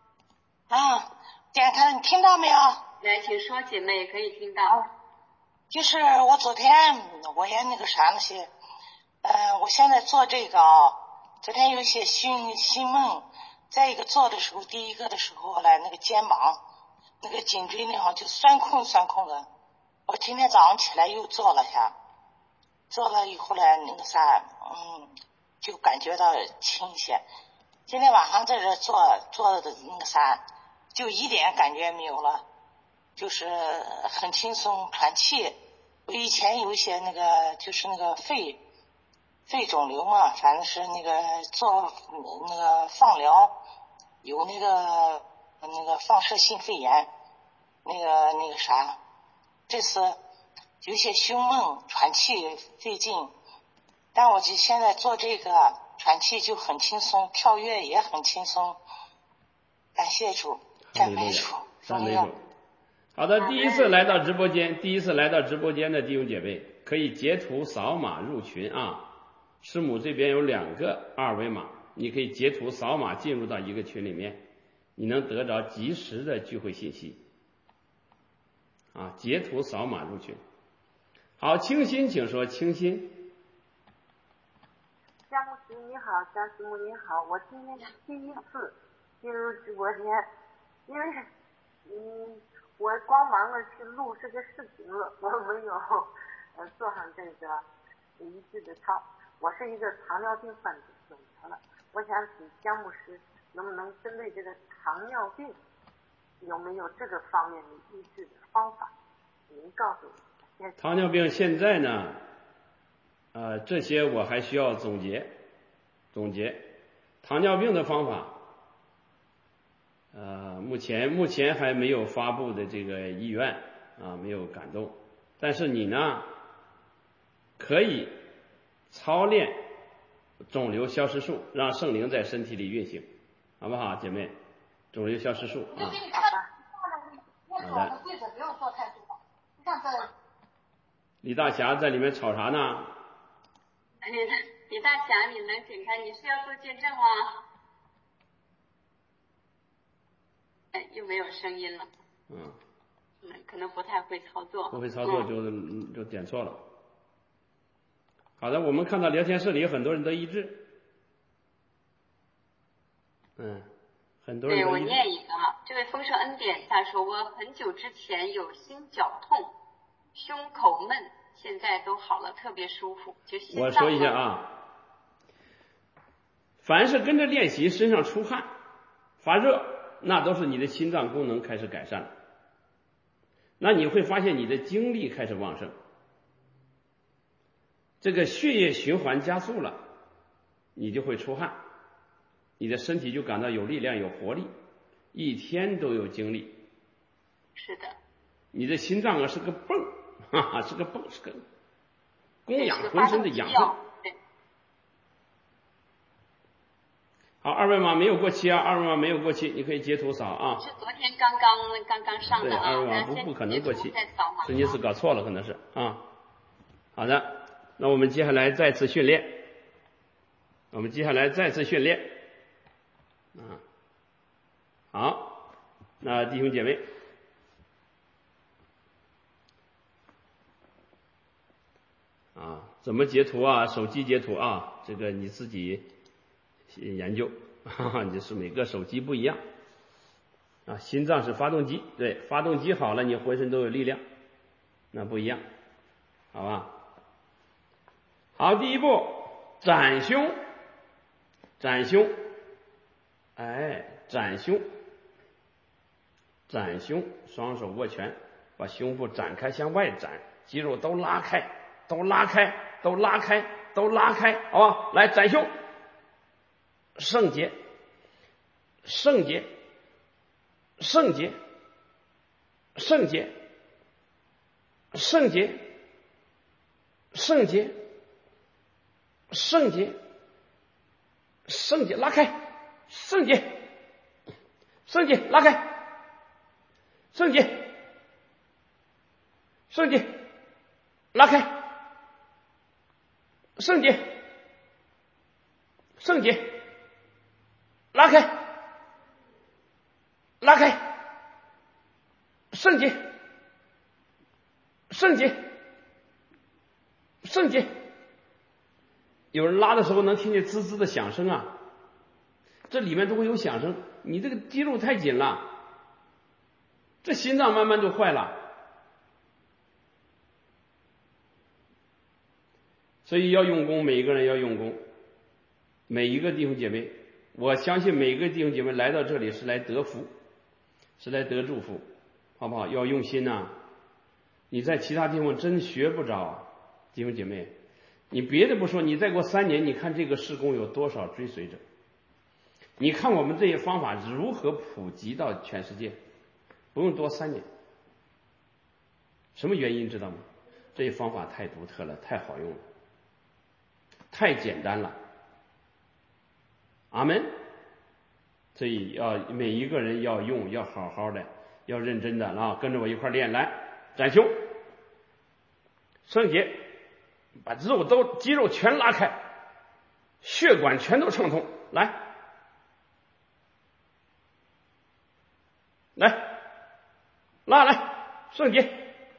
点开了，你听到没有？ 来，请说，姐妹可以听到。 就是我昨天我也那个啥那些，我现在做这个昨天有一些新梦，再一个做的时候，第一个的时候来那个肩膀那个颈椎那好就酸痛的，我今天早上起来又做了下。做了以后呢，那个啥，就感觉到轻一些。今天晚上在这做的那个啥，就一点感觉没有了，就是很轻松，喘气。我以前有一些那个就是那个肺肿瘤嘛，反正是那个做那个放疗，有那个放射性肺炎，那个啥，这次。有些胸闷，喘气费劲，但我就现在做这个喘气就很轻松，跳跃也很轻松。感谢主，赞美主， 赞美主。好的，第一次来到直播间的弟兄姐妹，可以截图扫码入群啊。师母这边有2个2维码，你可以截图扫码进入到一个群里面，你能得着及时的聚会信息。截图扫码入群。好，清新，请说，清新。 夏牧师你好，夏师母你好，我今天是第一次进入直播间，因为我光忙着去录这个视频了，我没有做上这个一致的操。我是一个糖尿病患者9年了，我想请江牧师能不能针对这个糖尿病有没有这个方面的医治的方法，您告诉我。 糖尿病现在呢，这些我还需要总结。糖尿病的方法，目前还没有发布的这个医院没有感动，但是你呢，可以操练肿瘤消失术，让圣灵在身体里运行，好不好，姐妹？肿瘤消失术啊。好的。 柜子不用做太多，像这。 李大侠在里面吵啥呢？ 李大侠，你能点开？你是要做见证吗？又没有声音了。可能不太会操作。 不会操作就点错了。好的，我们看到聊天室里有很多人得医治。很多人得医治。 对，我念一个啊，这位丰盛恩典他说，我很久之前有心绞痛、胸口闷、 现在都好了，特别舒服。就心脏我说一下啊，凡是跟着练习身上出汗发热，那都是你的心脏功能开始改善了，那你会发现你的精力开始旺盛，这个血液循环加速了，你就会出汗，你的身体就感到有力量有活力，一天都有精力。 是的， 你的心脏啊是个泵，哈哈，是个泵，是个供养浑身的养分。好，2维码没有过期啊，2维码没有过期，你可以截图扫啊。 是昨天刚刚上的啊。 对，2维码不可能过期，孙女士搞错了，可能是啊。好的，那我们接下来再次训练，啊，好，那弟兄姐妹，啊，怎么截图啊？手机截图啊，这个你自己研究，哈哈，就是每个手机不一样啊。心脏是发动机，对，发动机好了，你浑身都有力量，那不一样，好吧？好，第一步，展胸，哎，展胸，双手握拳，把胸部展开向外展，肌肉都拉开，好吧？来，展胸，圣洁，拉开，圣洁，拉开，圣洁，拉开，圣洁，拉开，圣洁。有人拉的时候能听见滋滋的响声啊，这里面都会有响声，你这个肌肉太紧了，这心脏慢慢就坏了。所以要用功，每一个人要用功，每一个弟兄姐妹，我相信每一个弟兄姐妹来到这里是来得福，是来得祝福，好不好？要用心啊，你在其他地方真学不着，弟兄姐妹，你别的不说，你再过3年，你看这个事工有多少追随者，你看我们这些方法如何普及到全世界，不用多3年。什么原因知道吗？这些方法太独特了，太好用了，太简单了，阿门。所以要每一个人要用，要好好的，要认真的啊，跟着我一块练。来，展胸，圣洁，把肌肉全拉开，血管全都畅通。来，拉来，圣洁，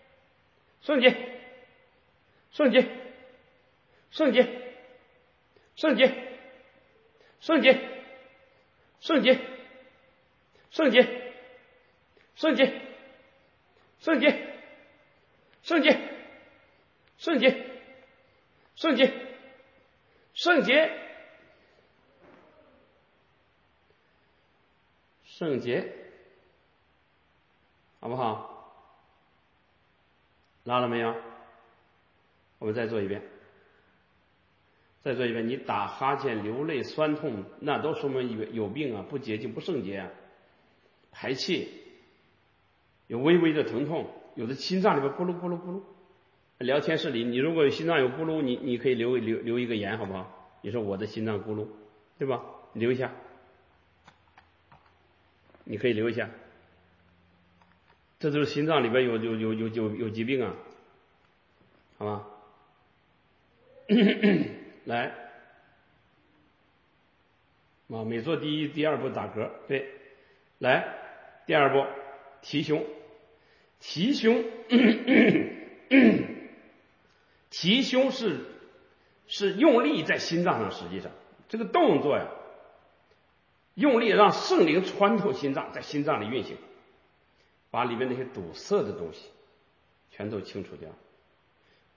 好不好？拉了没有？我们再做一遍。你打哈欠、流泪、酸痛，那都说明有病啊，不洁净、不圣洁啊。排气有微微的疼痛，有的心脏里边咕噜咕噜咕噜。聊天室里，你如果有心脏有咕噜，你可以留一个言，好不好？你说我的心脏咕噜，对吧？你留一下，你可以留一下。这就是心脏里边有疾病啊，好吗？来，每做第一、第二步打嗝，对，来，第二步提胸，提胸是用力在心脏上，实际上这个动作呀，用力让圣灵穿透心脏，在心脏里运行，把里面那些堵塞的东西全都清除掉。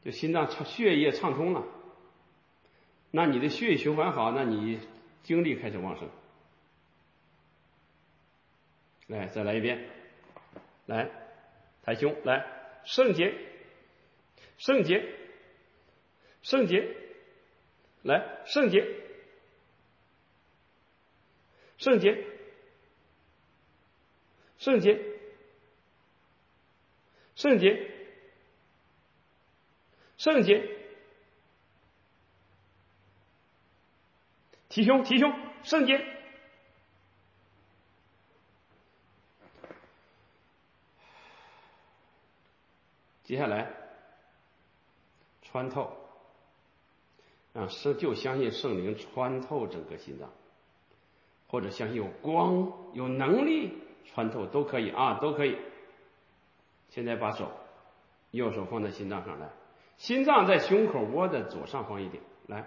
就心脏血液畅通了，那你的血液循环好，那你精力开始旺盛。来，再来一遍，来，抬胸，来，圣洁，圣洁，圣洁，来，圣洁，圣洁，圣洁，圣洁，圣洁，提胸，提胸，圣洁。接下来穿透，让就相信圣灵穿透整个心脏，或者相信有光有能力穿透都可以啊，都可以。现在把右手放在心脏上来，心脏在胸口窝的左上方一点，来，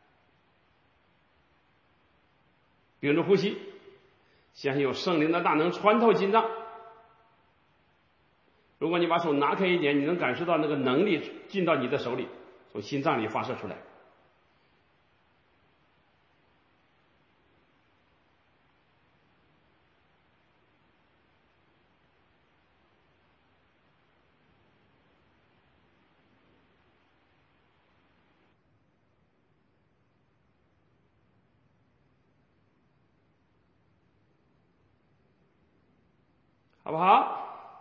屏住呼吸，相信有圣灵的大能穿透心脏。如果你把手拿开一点，你能感受到那个能力进到你的手里，从心脏里发射出来。好不好？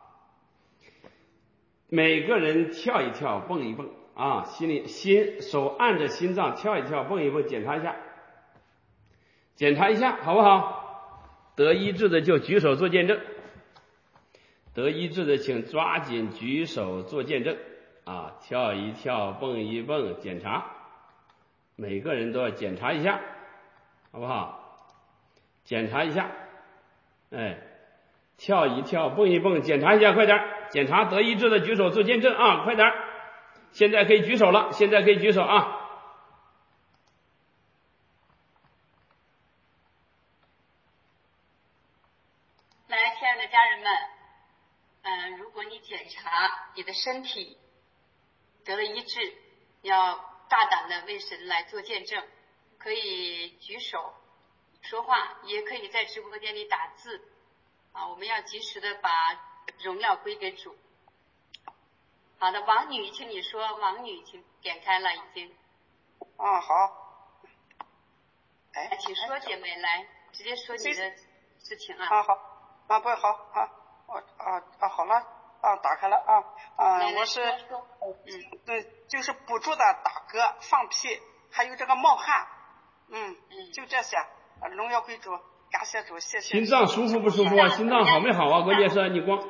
每个人跳一跳，蹦一蹦啊，手按着心脏跳一跳，蹦一蹦，检查一下，检查一下，好不好？得医治的就举手做见证，得医治的请抓紧举手做见证啊，跳一跳，蹦一蹦，检查，每个人都要检查一下，好不好？检查一下，哎，跳一跳，蹦一蹦，检查一下，快点！检查得医治的举手做见证啊，快点！现在可以举手了，现在可以举手啊！ 来，亲爱的家人们，如果你检查你的身体得了医治，要大胆的为神来做见证，可以举手说话，也可以在直播间里打字啊，我们要及时的把荣耀归给主。好的，王女，请你说，王女，请点开了，已经。 啊，好。 哎，请说，姐妹，来，直接说你的事情啊。 啊，好，啊，不好，好了，啊，打开了啊，我是，对，就是不住的打嗝、放屁，还有这个冒汗，就这些，荣耀归主，感谢主，谢谢。 心脏舒服不舒服啊？心脏好没好啊？关键是你光。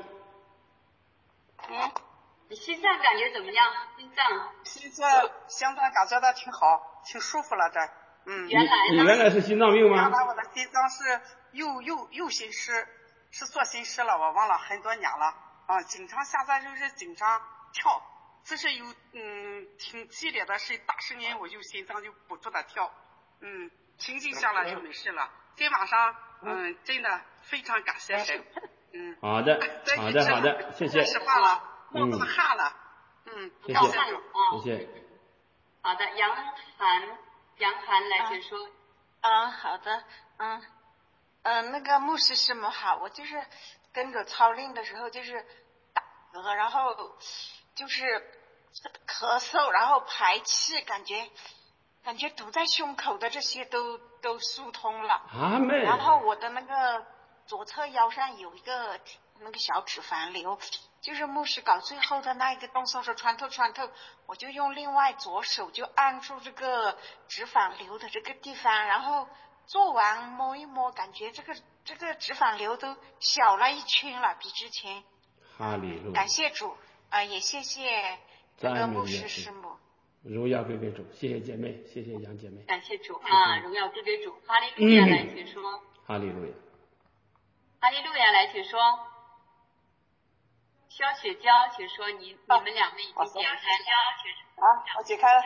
你心脏感觉怎么样？ 心脏感觉到挺好，挺舒服了这。 你原来是心脏病吗？ 原来我的心脏是右心室，是左心室了，我忘了很多年了啊。经常现在就是经常跳，只是有挺激烈的是大声音，我就心脏就不住的跳，平静下来就没事了。今晚上真的非常感谢神。 好的，谢谢。 吃饭了，冒这么汗了， 谢谢。 好的，杨涵来请说。 好的，那个牧师师母好，我就是跟着操练的时候就是打嗝，然后就是咳嗽，然后排气，感觉堵在胸口的这些都疏通了。然后我的那个左侧腰上有一个那个小脂肪瘤，就是牧师搞最后的那一个动作是穿透，我就用另外左手就按住这个脂肪瘤的这个地方，然后做完摸一摸，感觉这个脂肪瘤都小了一圈了，比之前。 哈利路亚。 感谢主也谢谢这个牧师师母。 荣耀归给主，谢谢姐妹，谢谢杨姐妹。 感谢主啊，荣耀归给主。哈利路亚，来请说。 哈利路亚。 哈利路亚，来请说。肖雪娇，请说，你们两位已经点开了。 我解开了。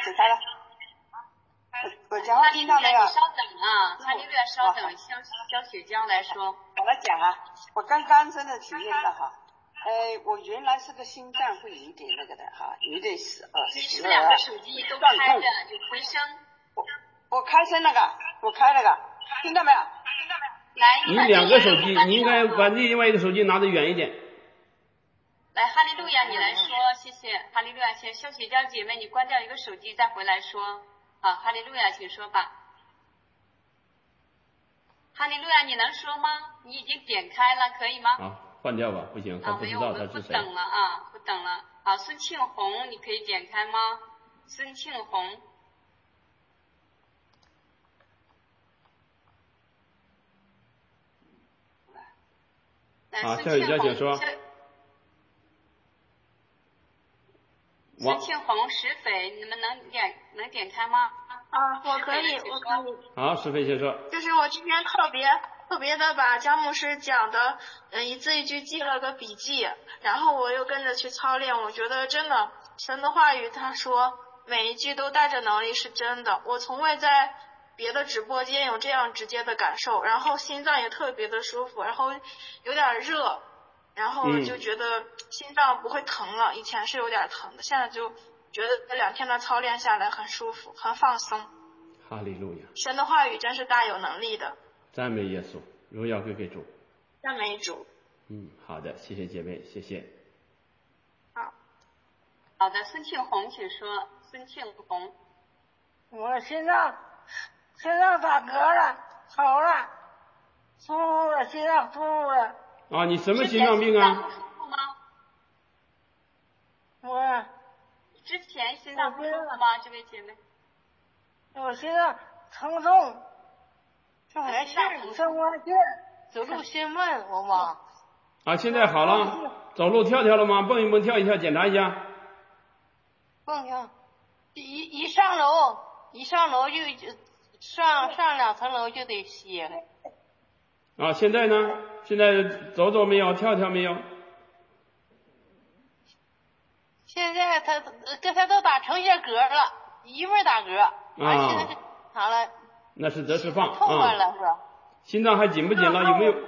我讲话听到没有？ 你稍等啊，哈利路亚，稍等，肖雪娇来说。 我来讲啊，我刚刚真的体验的哈， 我原来是个心脏会有一点那个的哈，有点是两个手机都开着，有回声。 我开声那个，我开那个，听到没有？ 来， 你两个手机，你应该把另外一个手机拿得远一点。 来，哈利路亚，你来说，谢谢。哈利路亚，先小雪娇姐妹，你关掉一个手机再回来说。好，哈利路亚，请说吧。哈利路亚，你能说吗？你已经点开了，可以吗？ 好，换掉吧，不行，他不知道他是谁。 不等了啊，不等了。好，孙庆红，你可以点开吗？孙庆红。 啊，夏雨娇请说。 孙庆红、石斐，你们能点开吗？ 啊，我可以。 好，石斐先说。 就是我今天特别的把姜牧师讲的一字一句记了个笔记，然后我又跟着去操练。我觉得真的神的话语，他说每一句都带着能力，是真的。我从未在别的直播间有这样直接的感受，然后心脏也特别的舒服，然后有点热，然后就觉得心脏不会疼了，以前是有点疼的，现在就觉得这2天的操练下来很舒服，很放松。 哈利路亚！ 神的话语真是大有能力的。 赞美耶稣，荣耀归给主。 赞美主。 好的，谢谢姐妹，谢谢。 好的，孙庆红请说。孙庆红。 我心脏打嗝了，抽了，舒服了，心脏舒服了。 啊，你什么心脏病啊？ 不舒服吗？ 我之前心脏不舒服吗？这位姐妹。 我心脏疼痛， 就没事， 生活劲，走路心闷，我妈。 啊，现在好了，走路跳了吗？蹦一蹦，跳一跳，检查一下。 蹦跳，一上楼就上2层楼就得歇。 啊，现在呢？现在走没有？跳没有？ 现在刚才都打成一下嗝了，一会儿打嗝，现在就好了。 那是得释放。 痛快了是吧？ 心脏还紧不紧了？有没有？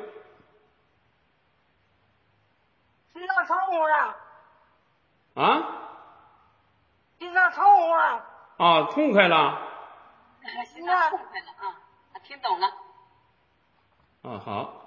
心脏痛乎了。 啊？ 心脏痛乎了。 啊，痛快了。 心脏痛快了啊，听懂了。 啊，好。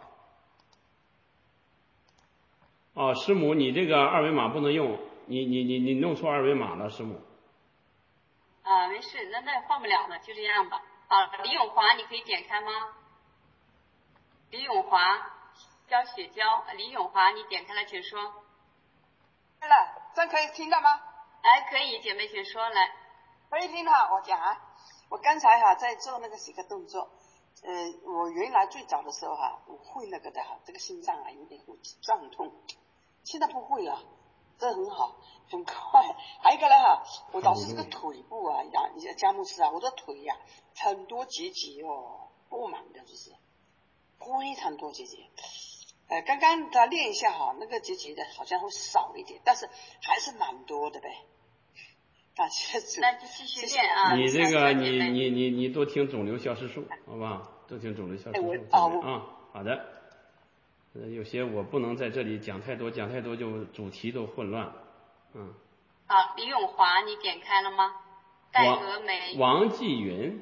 哦，师母，你这个2维码不能用，你弄错2维码了，师母。 啊，没事，那换不了了，就这样吧。啊，李永华，你可以点开吗？李永华，焦雪娇，李永华，你点开了，请说。 开了，这可以听到吗？ 哎，可以，姐妹请说来。 可以听到，我讲啊，我刚才在做那个几个动作。我原来最早的时候我会那个的这个心脏有点胀痛，现在不会了，这很好，很快。还有一个呢我老是这个腿部佳牧师我的腿很多结节布满的，就是非常多结节。刚刚他练一下那个结节的好像会少一点，但是还是蛮多的呗。感谢主。 那就继续练啊。 你这个你多听肿瘤消失术，好吧？多听肿瘤消失术。好的。有些我不能在这里讲太多就主题都混乱。 好，李永华，你点开了吗？戴峨眉。 王继云，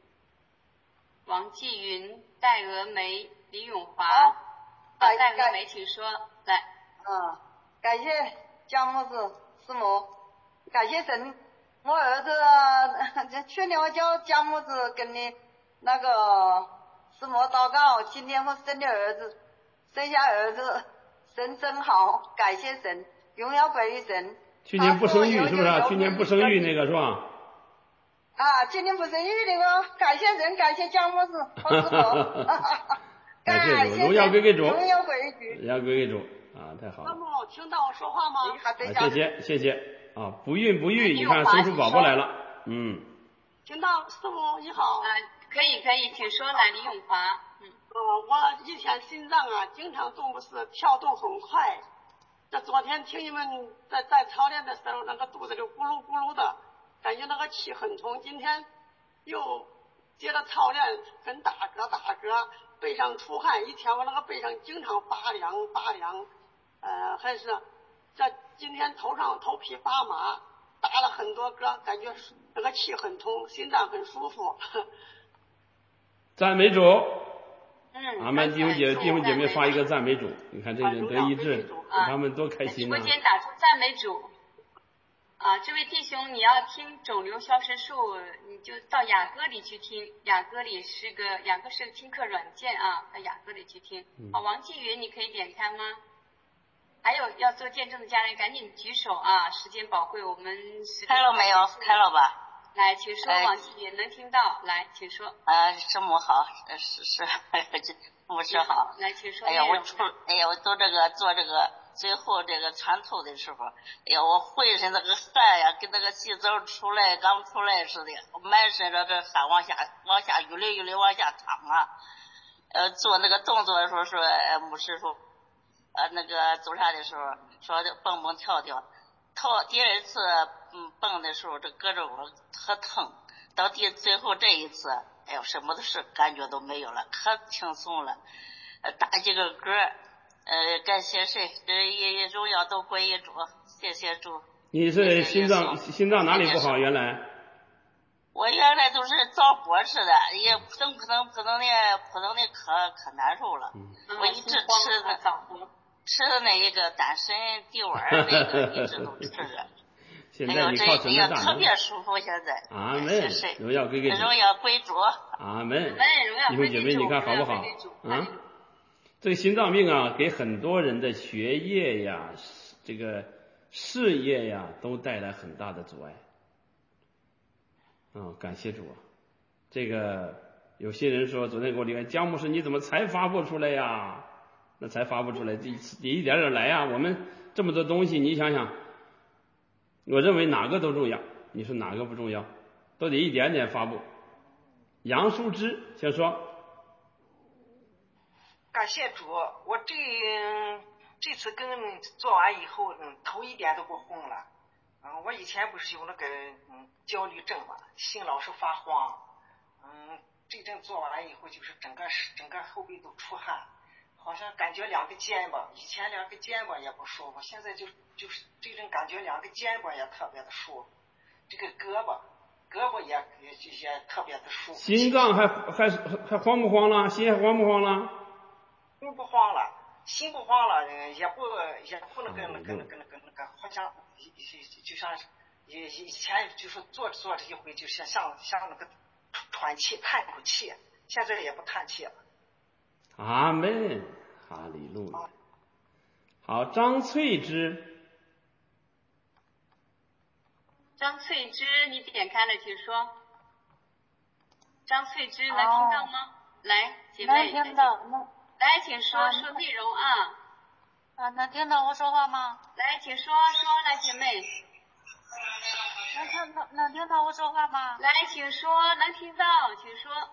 戴峨眉，李永华。戴峨眉，请说来。 感谢姜牧师师母，感谢神。我儿子去年我叫姜牧师跟你那个师母祷告，今天我生下儿子，神真好，感谢神，荣耀归于神。 去年不生育是不是？去年不生育那个是吧？ 今年不生育那个，感谢神，感谢姜牧师和师母。 感谢主，荣耀归给主， 荣耀归于主， 荣耀归给主太好了。 师母，听到我说话吗？ 谢谢不孕，你看生出宝宝来了。 听到，师母你好。 可以，请说来，李永华。 我以前心脏经常动不是跳动很快，这昨天听你们在操练的时候，那个肚子就咕噜咕噜的，感觉那个气很重。今天又接着操练，很打嗝，背上出汗，一天我那个背上经常发凉， 还是这今天头皮发麻，打了很多嗝，感觉那个气很通，心脏很舒服。 赞美主。俺们弟兄姐妹发一个赞美主，你看这人得医治，他们多开心啊！直播间打出赞美主。啊，这位弟兄，你要听肿瘤消失术，你就到雅歌里去听。雅歌是个听课软件啊，到雅歌里去听。好，王继云，你可以点开吗？还有要做见证的家人，赶紧举手啊！时间宝贵，我们开了没有？开了吧？ 来，请说，王继云能听到，来，请说。 师母好，是牧师好。 来，请说。 我做这个最后这个穿透的时候，我浑身那个汗呀，跟那个洗澡刚出来似的，满身的这汗往下一溜往下淌啊。做那个动作的时候说，牧师说，那个做啥的时候说蹦蹦跳，第二次蹦的时候，这胳肢窝可疼，到最后这一次，什么都是感觉都没有了，可轻松了，打几个嗝。感谢谁？这荣耀都归于主，谢谢主。 你是心脏哪里不好？原来我原来都是早搏似的，也扑腾的可难受了。我一直吃的那一个丹参地丸那个一直都吃着。 现在你靠什么大？ 特别舒服，现在。 阿门。荣耀归给主。 荣耀归主。 阿门。弟兄姐妹，你看好不好？啊？这个心脏病啊，给很多人的学业呀、这个事业呀，都带来很大的阻碍。感谢主啊！这个有些人说，昨天给我留言，姜牧师你怎么才发布出来呀？那才发布出来，一点点来啊！我们这么多东西，你想想，我认为哪个都重要，你说哪个不重要？都得一点点发布。杨淑芝先说。 感谢主，我这次跟做完以后，头一点都不红了。我以前不是有那个焦虑症嘛，心老是发慌。这阵做完以后，就是整个后背都出汗，好像感觉两个肩膀，以前两个肩膀也不舒服，现在就是这阵感觉两个肩膀也特别的舒服，这个胳膊也特别的舒服。 心脏还慌不慌了？心还慌不慌了？ 心不慌了，也不那个，好像就像以前就是坐着一回，就像那个喘气叹口气，现在也不叹气了。 阿门，哈利路亚。好，张翠芝。 张翠芝，你点开了，请说。张翠芝，能听到吗？来，姐妹。 能听到。 来，请说内容啊。 能听到我说话吗？ 来，请说，来，姐妹。 能听到我说话吗？ 来，请说，能听到，请说。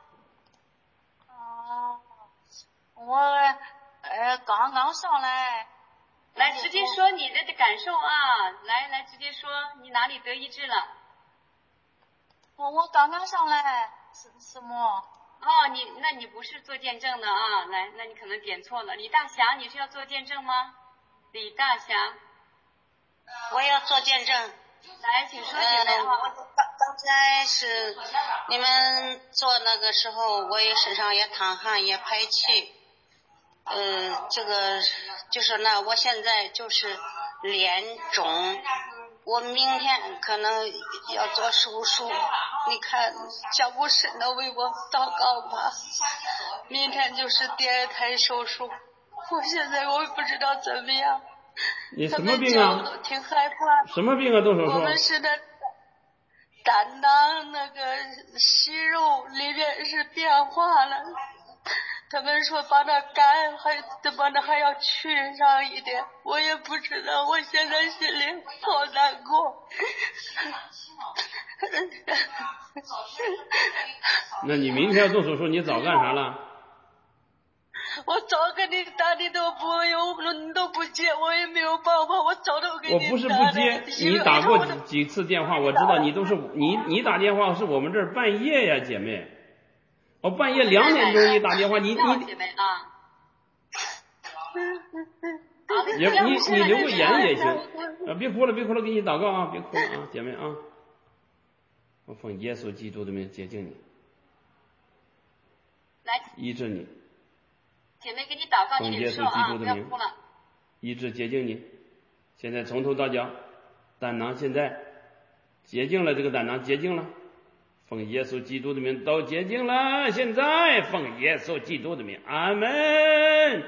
我刚刚上来。 来，直接说你的感受啊！来，直接说你哪里得医治了？ 我刚刚上来，师母。 那你不是做见证的啊？来，那你可能点错了。李大祥，你是要做见证吗？李大祥， 我要做见证。 来，请说姐妹。 刚才是你们做那个时候，我也身上也淌汗，也排气。这个就是我现在就是脸肿。我明天可能要做手术，你看姜牧师能为我祷告吗？明天就是第二胎手术，我现在我不知道怎么样。 你什么病啊？ 我都挺害怕。 什么病啊？动手术？ 我们是胆囊那个息肉里面是变化了。他们说把那肝还要去上一点，我也不知道，我现在心里好难过。 那你明天要做手术，你早干啥了？ 我早给你打，你都不接，我也没有办法，我早都给你打。 我不是不接，你打过几次电话，我知道你都是你打电话是我们这儿半夜呀，姐妹。我半夜2点钟你打电话，你姐妹啊。好的， 你留个言也行啊，别哭了，别哭了，给你祷告啊，别哭了啊，姐妹啊，我奉耶稣基督的名洁净你， 来医治你， 姐妹给你祷告， 奉耶稣基督的名医治洁净你，现在从头到脚，胆囊现在洁净了，这个胆囊洁净了。奉耶稣基督的名都洁净了，现在奉耶稣基督的名，阿门。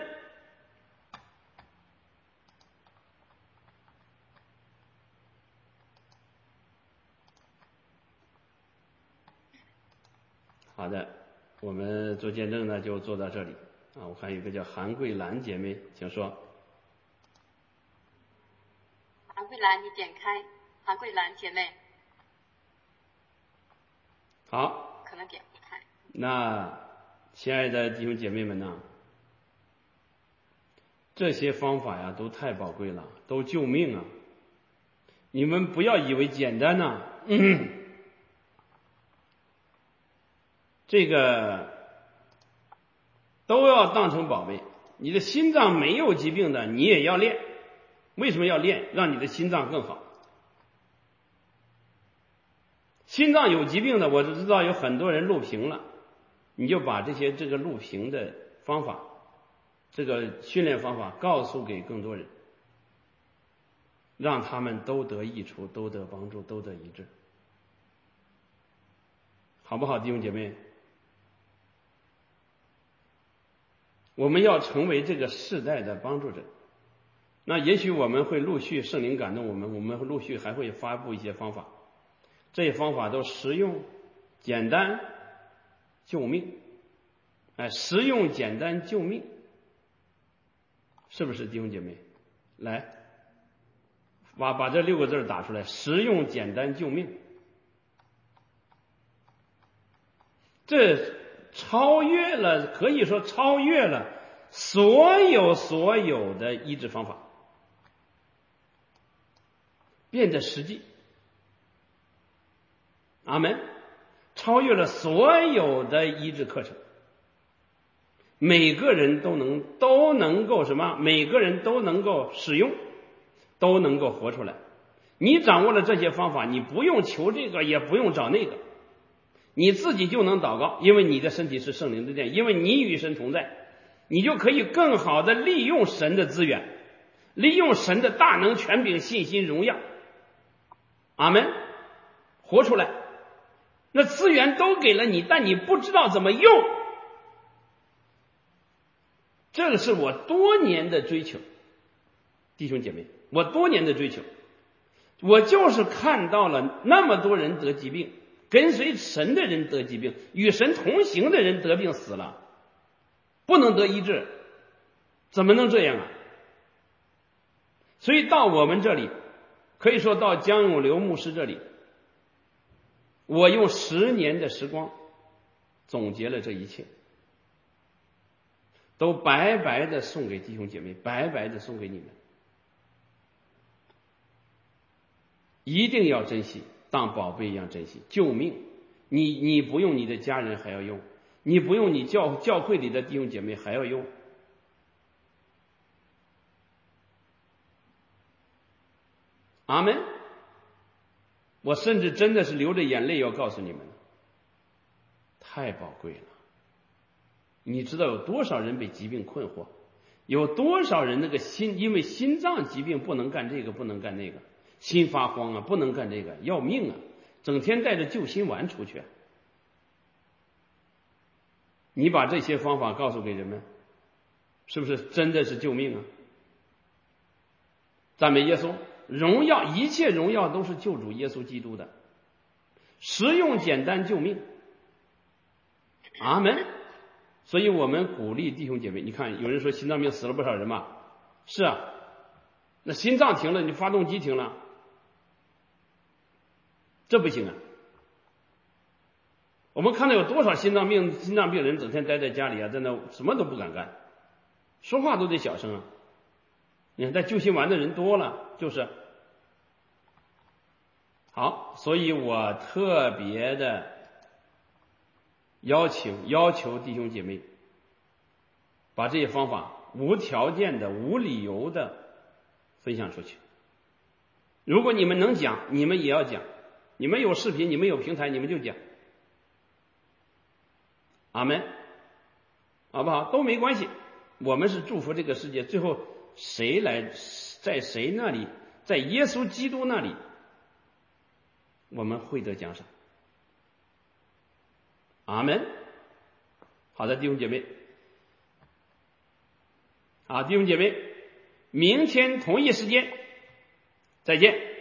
好的，我们做见证呢就做到这里啊。我看有个叫韩桂兰姐妹，请说。 韩桂兰，你点开韩桂兰姐妹。 好， 可能点不开。 那亲爱的弟兄姐妹们呢？这些方法呀都太宝贵了，都救命啊！你们不要以为简单呐，这个都要当成宝贝。你的心脏没有疾病的，你也要练。为什么要练？让你的心脏更好。心脏有疾病的，我知道有很多人录屏了，你就把这个录屏的方法，这个训练方法告诉给更多人，让他们都得益处，都得帮助，都得医治，好不好，弟兄姐妹？我们要成为这个世代的帮助者。那也许我们会陆续圣灵感动我们陆续还会发布一些方法。这些方法都实用、简单、救命，实用、简单、救命，是不是弟兄姐妹？来，把这6个字打出来：实用、简单、救命。这超越了，可以说超越了所有的医治方法，变得实际。阿门，超越了所有的医治课程，每个人都能够什么？每个人都能够使用，都能够活出来。你掌握了这些方法，你不用求这个，也不用找那个，你自己就能祷告，因为你的身体是圣灵的殿，因为你与神同在，你就可以更好的利用神的资源，利用神的大能、权柄、信心、荣耀。阿门，活出来。那资源都给了你，但你不知道怎么用，这个是我多年的追求，弟兄姐妹，我多年的追求，我就是看到了那么多人得疾病，跟随神的人得疾病，与神同行的人得病死了，不能得医治，怎么能这样啊？所以到我们这里，可以说到江永流牧师这里，我用10年的时光总结了这一切，都白白的送给弟兄姐妹，白白的送给你们，一定要珍惜，当宝贝一样珍惜，救命！你不用，你的家人还要用，你不用，你教会里的弟兄姐妹还要用。阿门。我甚至真的是流着眼泪要告诉你们，太宝贵了。你知道有多少人被疾病困惑，有多少人那个因为心脏疾病不能干这个，不能干那个，心发慌啊，不能干这个，要命啊，整天带着救心丸出去。你把这些方法告诉给人们，是不是真的是救命啊？赞美耶稣，荣耀，一切荣耀都是救主耶稣基督的，实用简单救命。阿门。所以我们鼓励弟兄姐妹，你看有人说心脏病死了不少人嘛，是啊，那心脏停了，你发动机停了，这不行啊。我们看到有多少心脏病人整天待在家里啊，在那什么都不敢干，说话都得小声啊。你看带救心丸的人多了，就是好，所以我特别的要求弟兄姐妹把这些方法无条件的、无理由的分享出去。如果你们能讲，你们也要讲，你们有视频，你们有平台，你们就讲。阿们，好不好？都没关系，我们是祝福这个世界。最后谁来，在谁那里，在耶稣基督那里，我们会得奖赏。阿们。好的，弟兄姐妹，好，弟兄姐妹，明天同一时间再见。